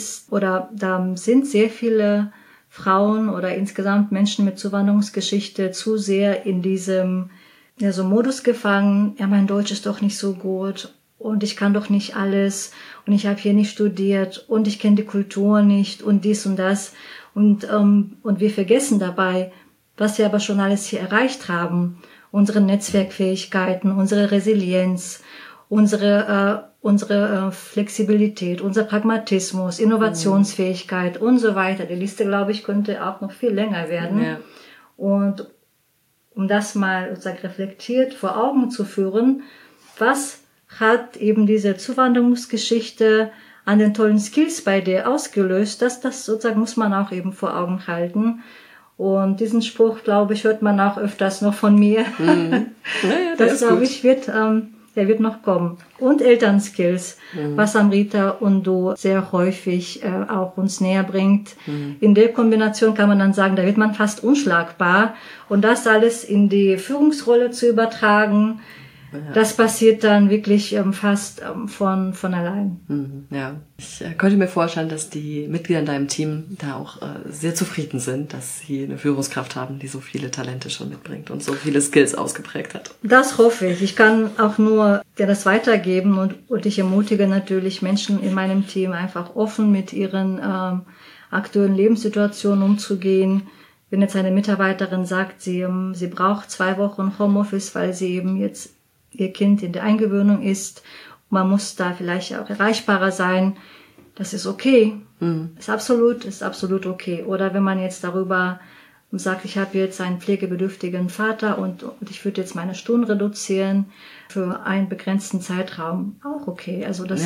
da sind sehr viele Frauen oder insgesamt Menschen mit Zuwanderungsgeschichte zu sehr in diesem so Modus gefangen. Ja, mein Deutsch ist doch nicht so gut und ich kann doch nicht alles und ich habe hier nicht studiert und ich kenne die Kultur nicht und dies und das und wir vergessen dabei, was wir aber schon alles hier erreicht haben. Unsere Netzwerkfähigkeiten, unsere Resilienz, unsere Flexibilität, unser Pragmatismus, Innovationsfähigkeit und so weiter. Die Liste, glaube ich, könnte auch noch viel länger werden. Ja. Und um das mal sozusagen reflektiert vor Augen zu führen, was hat eben diese Zuwanderungsgeschichte an den tollen Skills bei dir ausgelöst, das sozusagen muss man auch eben vor Augen halten. Und diesen Spruch, glaube ich, hört man auch öfters noch von mir. Naja, das, glaube ich, der wird noch kommen. Und Elternskills, was Amrita und du sehr häufig auch uns näher bringt. In der Kombination kann man dann sagen, da wird man fast unschlagbar. Und das alles in die Führungsrolle zu übertragen, das passiert dann wirklich fast von allein. Ja, ich könnte mir vorstellen, dass die Mitglieder in deinem Team da auch sehr zufrieden sind, dass sie eine Führungskraft haben, die so viele Talente schon mitbringt und so viele Skills ausgeprägt hat. Das hoffe ich. Ich kann auch nur dir das weitergeben und ich ermutige natürlich Menschen in meinem Team einfach offen mit ihren aktuellen Lebenssituationen umzugehen. Wenn jetzt eine Mitarbeiterin sagt, sie braucht 2 Wochen Homeoffice, weil sie eben jetzt ihr Kind in der Eingewöhnung ist, man muss da vielleicht auch erreichbarer sein, das ist okay, ist absolut okay. Oder wenn man jetzt darüber sagt, ich habe jetzt einen pflegebedürftigen Vater und ich würde jetzt meine Stunden reduzieren für einen begrenzten Zeitraum, auch okay. Also das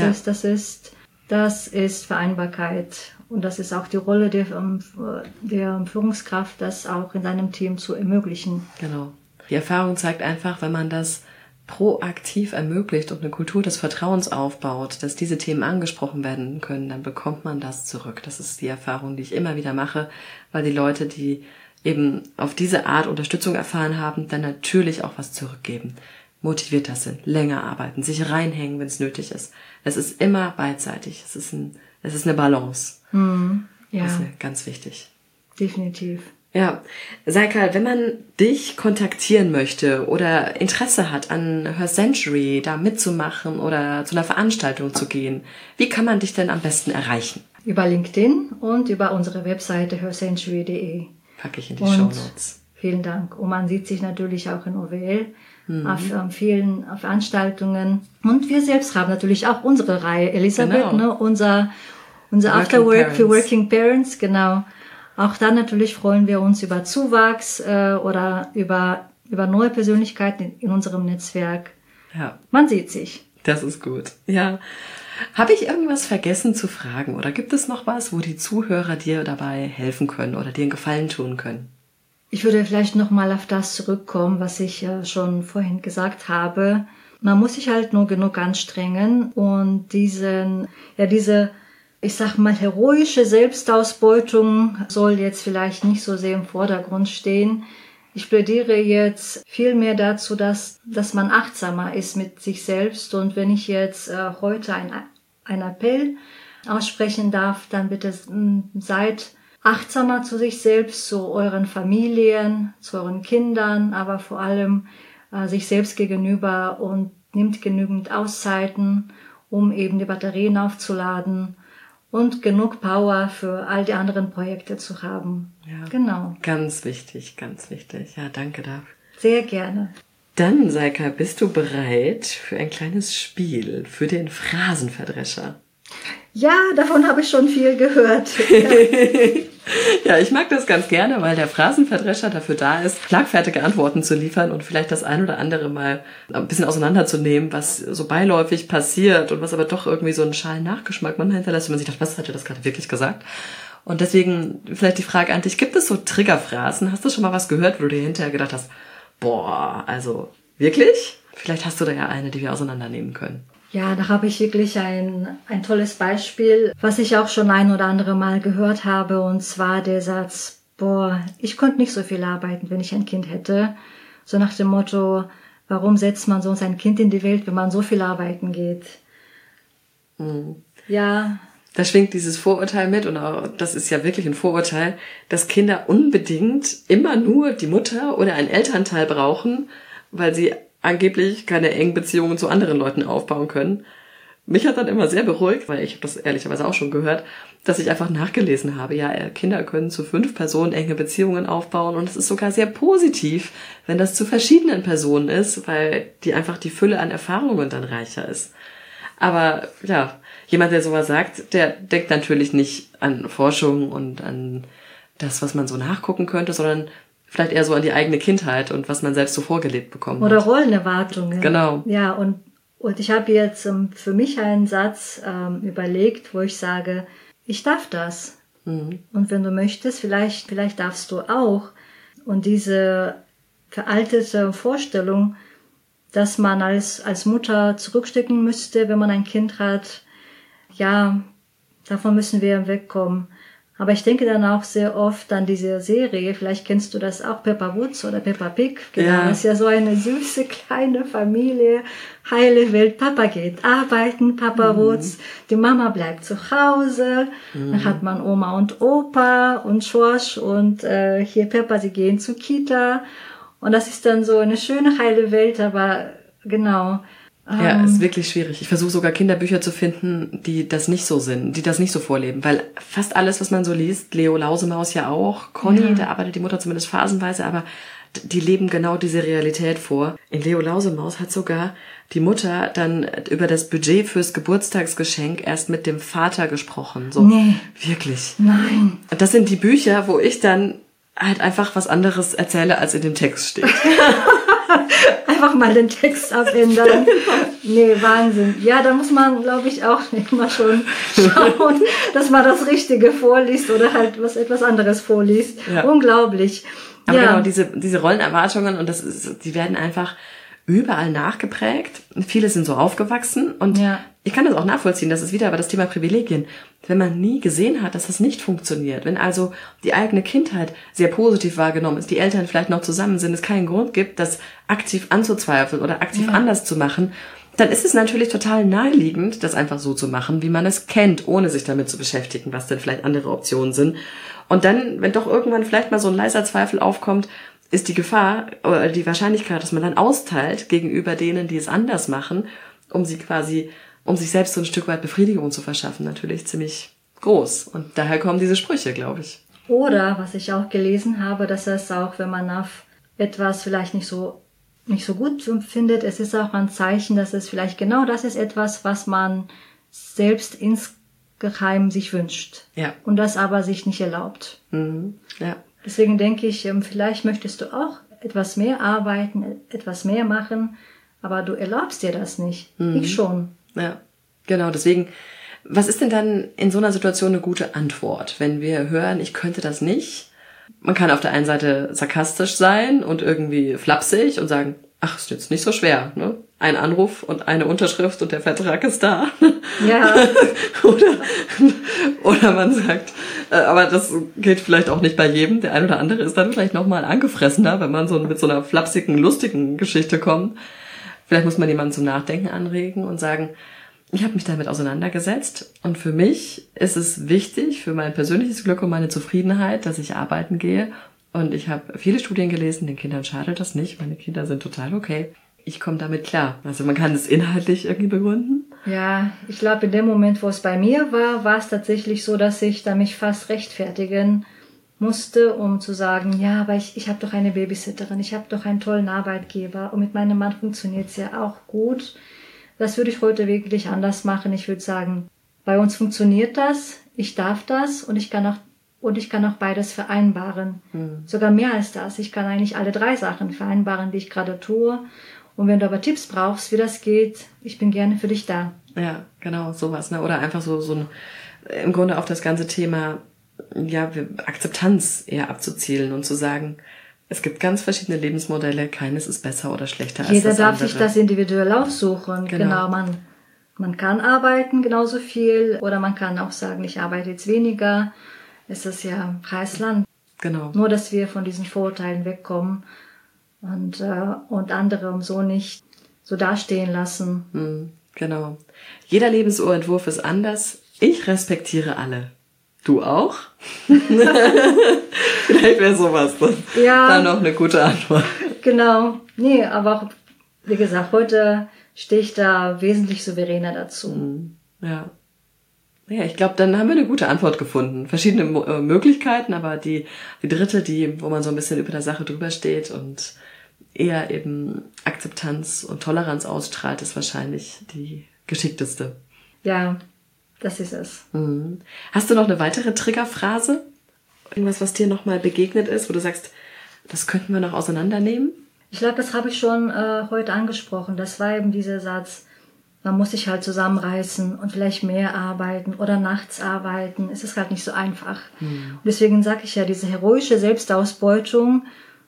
ist Vereinbarkeit und das ist auch die Rolle der Führungskraft, das auch in seinem Team zu ermöglichen. Genau. Die Erfahrung zeigt einfach, wenn man das proaktiv ermöglicht und eine Kultur des Vertrauens aufbaut, dass diese Themen angesprochen werden können, dann bekommt man das zurück. Das ist die Erfahrung, die ich immer wieder mache, weil die Leute, die eben auf diese Art Unterstützung erfahren haben, dann natürlich auch was zurückgeben. Motivierter sind, länger arbeiten, sich reinhängen, wenn es nötig ist. Es ist immer beidseitig. Es ist eine Balance. Ja. Das ist ganz wichtig. Definitiv. Ja, Saikal, wenn man dich kontaktieren möchte oder Interesse hat, an Her Century da mitzumachen oder zu einer Veranstaltung zu gehen, wie kann man dich denn am besten erreichen? Über LinkedIn und über unsere Webseite hercentury.de. Packe ich in die Shownotes. Vielen Dank. Und man sieht sich natürlich auch in OWL auf vielen Veranstaltungen. Und wir selbst haben natürlich auch unsere Reihe, Elisabeth, genau. Unser Afterwork für Working Parents, genau. Auch dann natürlich freuen wir uns über Zuwachs oder über neue Persönlichkeiten in unserem Netzwerk. Ja. Man sieht sich. Das ist gut. Ja. Habe ich irgendwas vergessen zu fragen oder gibt es noch was, wo die Zuhörer dir dabei helfen können oder dir einen Gefallen tun können? Ich würde vielleicht noch mal auf das zurückkommen, was ich schon vorhin gesagt habe. Man muss sich halt nur genug anstrengen und diese ich sag mal, heroische Selbstausbeutung soll jetzt vielleicht nicht so sehr im Vordergrund stehen. Ich plädiere jetzt viel mehr dazu, dass man achtsamer ist mit sich selbst. Und wenn ich jetzt heute einen Appell aussprechen darf, dann bitte seid achtsamer zu sich selbst, zu euren Familien, zu euren Kindern, aber vor allem sich selbst gegenüber und nimmt genügend Auszeiten, um eben die Batterien aufzuladen und genug Power für all die anderen Projekte zu haben. Ja. Genau. Ganz wichtig, ganz wichtig. Ja, danke dafür. Sehr gerne. Dann, Saika, bist du bereit für ein kleines Spiel, für den Phrasenverdrescher? Ja, davon habe ich schon viel gehört. Ja, ich mag das ganz gerne, weil der Phrasenverdrescher dafür da ist, schlagfertige Antworten zu liefern und vielleicht das ein oder andere mal ein bisschen auseinanderzunehmen, was so beiläufig passiert und was aber doch irgendwie so einen schalen Nachgeschmack manchmal hinterlässt, wenn man sich dachte, was hat er das gerade wirklich gesagt? Und deswegen vielleicht die Frage an dich, gibt es so Triggerphrasen? Hast du schon mal was gehört, wo du dir hinterher gedacht hast, boah, also wirklich? Vielleicht hast du da ja eine, die wir auseinandernehmen können. Ja, da habe ich wirklich ein tolles Beispiel, was ich auch schon ein oder andere Mal gehört habe, und zwar der Satz, boah, ich konnte nicht so viel arbeiten, wenn ich ein Kind hätte. So nach dem Motto, warum setzt man sonst ein Kind in die Welt, wenn man so viel arbeiten geht? Mhm. Ja. Da schwingt dieses Vorurteil mit, und auch, das ist ja wirklich ein Vorurteil, dass Kinder unbedingt immer nur die Mutter oder einen Elternteil brauchen, weil sie angeblich keine engen Beziehungen zu anderen Leuten aufbauen können. Mich hat dann immer sehr beruhigt, weil ich habe das ehrlicherweise auch schon gehört, dass ich einfach nachgelesen habe. Ja, Kinder können zu 5 Personen enge Beziehungen aufbauen, und es ist sogar sehr positiv, wenn das zu verschiedenen Personen ist, weil die Fülle an Erfahrungen dann reicher ist. Aber ja, jemand, der sowas sagt, der denkt natürlich nicht an Forschung und an das, was man so nachgucken könnte, sondern vielleicht eher so an die eigene Kindheit und was man selbst so vorgelebt bekommen hat. Oder Rollenerwartungen. Genau. Ja, und ich habe jetzt für mich einen Satz überlegt, wo ich sage, ich darf das. Mhm. Und wenn du möchtest, vielleicht darfst du auch. Und diese veraltete Vorstellung, dass man als Mutter zurückstecken müsste, wenn man ein Kind hat, ja, davon müssen wir wegkommen. Aber ich denke dann auch sehr oft an diese Serie, vielleicht kennst du das auch, Peppa Woods oder Peppa Pig. Genau, ja. Das ist ja so eine süße kleine Familie, heile Welt. Papa geht arbeiten, Papa Woods, die Mama bleibt zu Hause, dann hat man Oma und Opa und Schorsch und hier Peppa, sie gehen zur Kita. Und das ist dann so eine schöne heile Welt, aber genau. Ja, ist wirklich schwierig. Ich versuche sogar Kinderbücher zu finden, die das nicht so sind, die das nicht so vorleben. Weil fast alles, was man so liest, Leo Lausemaus ja auch, Conny, da arbeitet die Mutter zumindest phasenweise, aber die leben genau diese Realität vor. In Leo Lausemaus hat sogar die Mutter dann über das Budget fürs Geburtstagsgeschenk erst mit dem Vater gesprochen. So, nee. Wirklich. Nein. Das sind die Bücher, wo ich dann halt einfach was anderes erzähle, als in dem Text steht. Einfach mal den Text abändern. Nee, Wahnsinn. Ja, da muss man, glaube ich, auch immer schon schauen, dass man das Richtige vorliest oder halt etwas anderes vorliest. Ja. Unglaublich. Aber ja. Genau, diese Rollenerwartungen, und die werden einfach überall nachgeprägt. Viele sind so aufgewachsen, und ja. Ich kann das auch nachvollziehen, das ist wieder aber das Thema Privilegien. Wenn man nie gesehen hat, dass das nicht funktioniert, wenn also die eigene Kindheit sehr positiv wahrgenommen ist, die Eltern vielleicht noch zusammen sind, es keinen Grund gibt, das aktiv anzuzweifeln oder aktiv anders zu machen, dann ist es natürlich total naheliegend, das einfach so zu machen, wie man es kennt, ohne sich damit zu beschäftigen, was denn vielleicht andere Optionen sind. Und dann, wenn doch irgendwann vielleicht mal so ein leiser Zweifel aufkommt, ist die Gefahr oder die Wahrscheinlichkeit, dass man dann austeilt gegenüber denen, die es anders machen, um sich selbst so ein Stück weit Befriedigung zu verschaffen, natürlich ziemlich groß. Und daher kommen diese Sprüche, glaube ich. Oder, was ich auch gelesen habe, dass es auch, wenn man auf etwas vielleicht nicht so gut findet, es ist auch ein Zeichen, dass es vielleicht genau das ist etwas, was man selbst insgeheim sich wünscht. Ja. Und das aber sich nicht erlaubt. Mhm. Ja. Deswegen denke ich, vielleicht möchtest du auch etwas mehr arbeiten, etwas mehr machen, aber du erlaubst dir das nicht. Mhm. Ich schon. Ja, genau. Deswegen, was ist denn dann in so einer Situation eine gute Antwort, wenn wir hören, ich könnte das nicht? Man kann auf der einen Seite sarkastisch sein und irgendwie flapsig und sagen, ach, ist jetzt nicht so schwer, ne? Ein Anruf und eine Unterschrift und der Vertrag ist da. Ja. oder man sagt, aber das geht vielleicht auch nicht bei jedem. Der ein oder andere ist dann vielleicht nochmal angefressener, wenn man so mit so einer flapsigen, lustigen Geschichte kommt. Vielleicht muss man jemanden zum Nachdenken anregen und sagen, ich habe mich damit auseinandergesetzt, und für mich ist es wichtig, für mein persönliches Glück und meine Zufriedenheit, dass ich arbeiten gehe, Und ich habe viele Studien gelesen, den Kindern schadet das nicht. Meine Kinder sind total okay. Ich komme damit klar. Also man kann es inhaltlich irgendwie begründen. Ja, ich glaube, in dem Moment, wo es bei mir war, war es tatsächlich so, dass ich da mich fast rechtfertigen musste, um zu sagen, ja, aber ich habe doch eine Babysitterin, ich habe doch einen tollen Arbeitgeber und mit meinem Mann funktioniert es ja auch gut. Das würde ich heute wirklich anders machen. Ich würde sagen, bei uns funktioniert das, ich darf das und ich kann auch beides vereinbaren. Sogar mehr als das. Ich kann eigentlich alle 3 Sachen vereinbaren, die ich gerade tue. Und wenn du aber Tipps brauchst, wie das geht, ich bin gerne für dich da. Ja, genau, sowas, ne? Oder einfach so ein, im Grunde auf das ganze Thema, ja, Akzeptanz eher abzuzielen und zu sagen, es gibt ganz verschiedene Lebensmodelle, keines ist besser oder schlechter als das andere. Jeder darf sich das individuell aussuchen. Genau, man kann arbeiten genauso viel oder man kann auch sagen, ich arbeite jetzt weniger. Es ist ja freies Land. Genau. Nur, dass wir von diesen Vorurteilen wegkommen und andere so nicht so dastehen lassen. Genau. Jeder Lebensentwurf ist anders. Ich respektiere alle. Du auch? Vielleicht wäre sowas dann noch eine gute Antwort. Genau. Nee, aber auch, wie gesagt, heute stehe ich da wesentlich souveräner dazu. Ja. Ja, ich glaube, dann haben wir eine gute Antwort gefunden. Verschiedene Möglichkeiten, aber die dritte, wo man so ein bisschen über der Sache drüber steht und eher eben Akzeptanz und Toleranz ausstrahlt, ist wahrscheinlich die geschickteste. Ja, das ist es. Hast du noch eine weitere Triggerphrase? Irgendwas, was dir nochmal begegnet ist, wo du sagst, das könnten wir noch auseinandernehmen? Ich glaube, das habe ich schon heute angesprochen. Das war eben dieser Satz, man muss sich halt zusammenreißen und vielleicht mehr arbeiten oder nachts arbeiten. Es ist halt nicht so einfach. Und deswegen sage ich ja, diese heroische Selbstausbeutung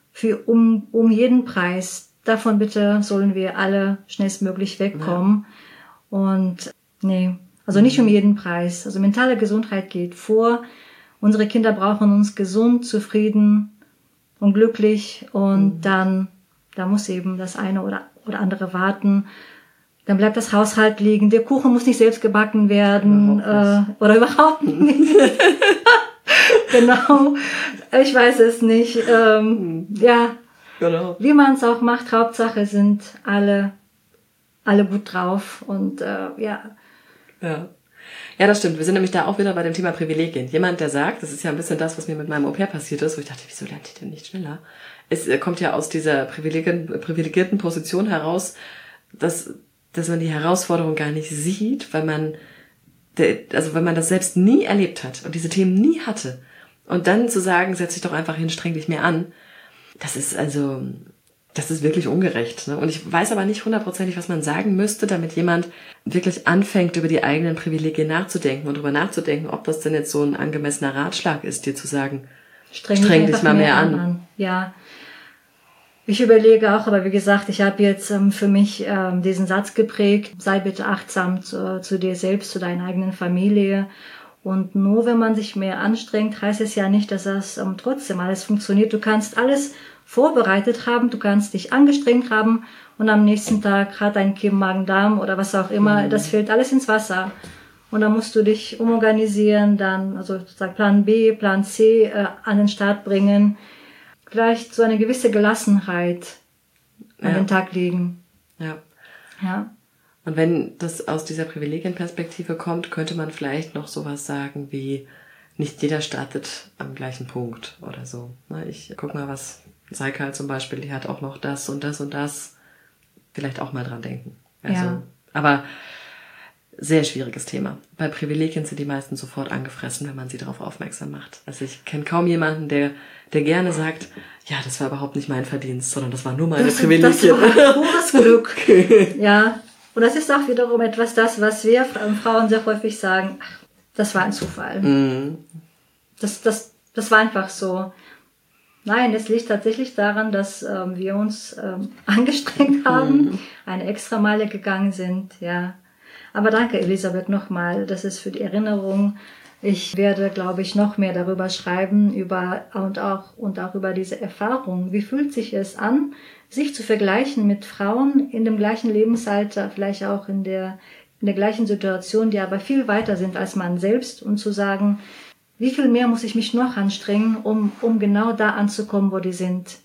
um jeden Preis, davon bitte sollen wir alle schnellstmöglich wegkommen. Ja. Und also nicht um jeden Preis. Also mentale Gesundheit geht vor. Unsere Kinder brauchen uns gesund, zufrieden und glücklich. Und dann, da muss eben das eine oder andere warten. Dann bleibt das Haushalt liegen. Der Kuchen muss nicht selbst gebacken werden. Oder überhaupt nicht. Genau. Ich weiß es nicht. Ja. Genau. Wie man es auch macht, Hauptsache sind alle gut drauf. Und ja. Ja, das stimmt. Wir sind nämlich da auch wieder bei dem Thema Privilegien. Jemand, der sagt, das ist ja ein bisschen das, was mir mit meinem Au-pair passiert ist, wo ich dachte, wieso lernt die denn nicht schneller? Es kommt ja aus dieser privilegierten Position heraus, dass man die Herausforderung gar nicht sieht, weil wenn man das selbst nie erlebt hat und diese Themen nie hatte und dann zu sagen, setz dich doch einfach hin, streng dich mehr an, das ist wirklich ungerecht. Ne? Und ich weiß aber nicht hundertprozentig, was man sagen müsste, damit jemand wirklich anfängt, über die eigenen Privilegien nachzudenken und darüber nachzudenken, ob das denn jetzt so ein angemessener Ratschlag ist, dir zu sagen, streng dich mal mehr an. Ja. Ich überlege auch, aber wie gesagt, ich habe jetzt für mich diesen Satz geprägt, sei bitte achtsam zu dir selbst, zu deiner eigenen Familie. Und nur wenn man sich mehr anstrengt, heißt es ja nicht, dass das trotzdem alles funktioniert. Du kannst alles vorbereitet haben, du kannst dich angestrengt haben und am nächsten Tag hat ein Kind Magen-Darm oder was auch immer, das fällt alles ins Wasser. Und dann musst du dich umorganisieren, dann also sozusagen Plan B, Plan C an den Start bringen. Vielleicht so eine gewisse Gelassenheit an den Tag legen. Ja. Und wenn das aus dieser Privilegienperspektive kommt, könnte man vielleicht noch sowas sagen wie, nicht jeder startet am gleichen Punkt oder so. Ich guck mal, was Saikal zum Beispiel, die hat auch noch das und das und das. Vielleicht auch mal dran denken. Aber sehr schwieriges Thema. Bei Privilegien sind die meisten sofort angefressen, wenn man sie darauf aufmerksam macht. Also ich kenne kaum jemanden, der gerne sagt, ja, das war überhaupt nicht mein Verdienst, sondern das war nur meine Privilegien. Das war pures Glück. Ja. Und das ist auch wiederum etwas, was wir Frauen sehr häufig sagen, ach, das war ein Zufall. Das war einfach so. Nein, es liegt tatsächlich daran, dass wir uns angestrengt haben, eine extra Meile gegangen sind, ja. Aber danke, Elisabeth, nochmal. Das ist für die Erinnerung. Ich werde, glaube ich, noch mehr darüber schreiben und auch über diese Erfahrung. Wie fühlt sich es an, sich zu vergleichen mit Frauen in dem gleichen Lebensalter, vielleicht auch in der gleichen Situation, die aber viel weiter sind als man selbst, und zu sagen, wie viel mehr muss ich mich noch anstrengen, um genau da anzukommen, wo die sind.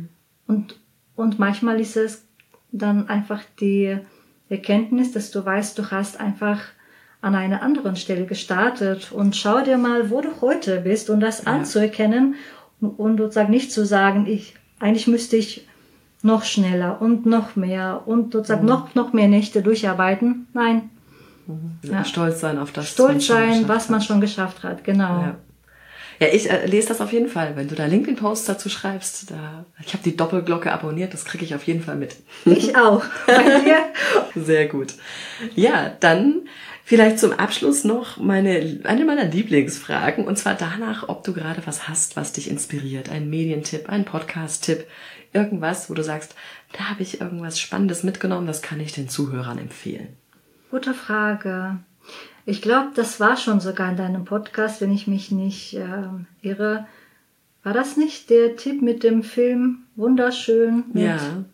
Und manchmal ist es dann einfach die Erkenntnis, dass du weißt, du hast einfach an einer anderen Stelle gestartet und schau dir mal, wo du heute bist und das anzuerkennen und sozusagen nicht zu sagen, eigentlich müsste ich noch schneller und noch mehr und sozusagen noch mehr Nächte durcharbeiten. Nein. Stolz sein auf das, was man schon geschafft hat, genau. Ja, ich lese das auf jeden Fall. Wenn du da LinkedIn-Posts dazu schreibst, ich habe die Doppelglocke abonniert, das kriege ich auf jeden Fall mit. Ich auch. Bei dir? Sehr gut. Ja, dann vielleicht zum Abschluss noch eine meiner Lieblingsfragen, und zwar danach, ob du gerade was hast, was dich inspiriert. Ein Medientipp, ein Podcast-Tipp, irgendwas, wo du sagst, da habe ich irgendwas Spannendes mitgenommen, das kann ich den Zuhörern empfehlen. Gute Frage. Ich glaube, das war schon sogar in deinem Podcast, wenn ich mich nicht irre. War das nicht der Tipp mit dem Film Wunderschön mit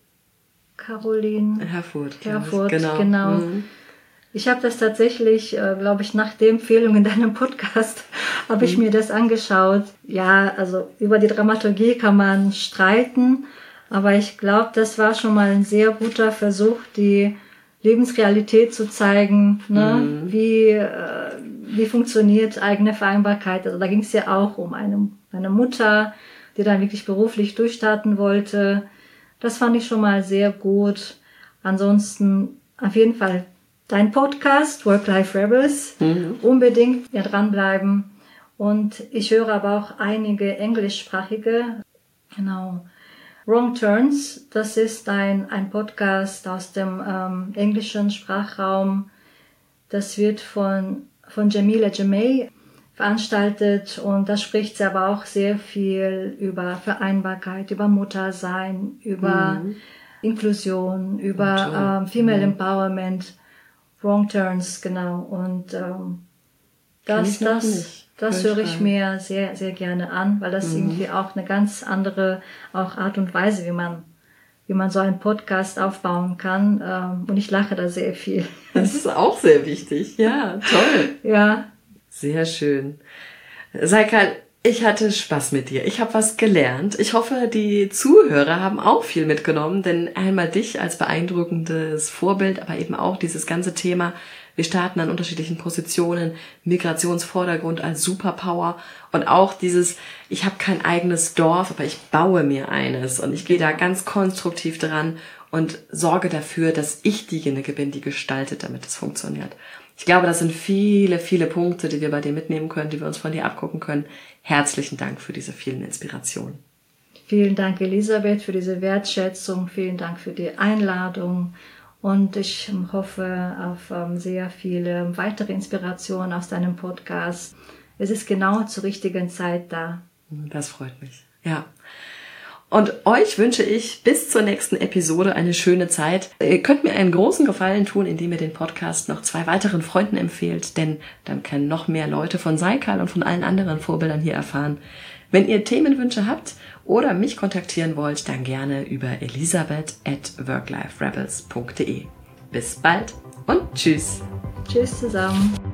Caroline Herfurth, genau. Ich habe das tatsächlich, glaube ich, nach der Empfehlung in deinem Podcast, habe ich mir das angeschaut. Ja, also über die Dramaturgie kann man streiten, aber ich glaube, das war schon mal ein sehr guter Versuch, die Lebensrealität zu zeigen, ne? Wie funktioniert eigene Vereinbarkeit. Also da ging es ja auch um eine Mutter, die dann wirklich beruflich durchstarten wollte. Das fand ich schon mal sehr gut. Ansonsten auf jeden Fall dein Podcast, Work-Life Rebels, unbedingt dranbleiben. Und ich höre aber auch einige englischsprachige, genau. Wrong Turns, das ist ein Podcast aus dem englischen Sprachraum. Das wird von Jamila Jamey veranstaltet und da spricht sie aber auch sehr viel über Vereinbarkeit, über Muttersein, über Inklusion, über Female Empowerment. Wrong Turns, genau. Und das höre ich mir sehr, sehr gerne an, weil das irgendwie auch eine ganz andere auch Art und Weise, wie man so einen Podcast aufbauen kann. Und ich lache da sehr viel. Das ist auch sehr wichtig. Ja, toll. Ja. Sehr schön. Saikal, ich hatte Spaß mit dir. Ich habe was gelernt. Ich hoffe, die Zuhörer haben auch viel mitgenommen, denn einmal dich als beeindruckendes Vorbild, aber eben auch dieses ganze Thema, wir starten an unterschiedlichen Positionen, Migrationsvordergrund als Superpower und auch dieses, ich habe kein eigenes Dorf, aber ich baue mir eines und ich gehe da ganz konstruktiv dran und sorge dafür, dass ich diejenige bin, die gestaltet, damit es funktioniert. Ich glaube, das sind viele, viele Punkte, die wir bei dir mitnehmen können, die wir uns von dir abgucken können. Herzlichen Dank für diese vielen Inspirationen. Vielen Dank, Elisabeth, für diese Wertschätzung. Vielen Dank für die Einladung. Und ich hoffe auf sehr viele weitere Inspirationen aus deinem Podcast. Es ist genau zur richtigen Zeit da. Das freut mich. Ja. Und euch wünsche ich bis zur nächsten Episode eine schöne Zeit. Ihr könnt mir einen großen Gefallen tun, indem ihr den Podcast noch 2 weiteren Freunden empfehlt, denn dann können noch mehr Leute von Saikal und von allen anderen Vorbildern hier erfahren. Wenn ihr Themenwünsche habt oder mich kontaktieren wollt, dann gerne über elisabeth@workliferebels.de. Bis bald und tschüss. Tschüss zusammen.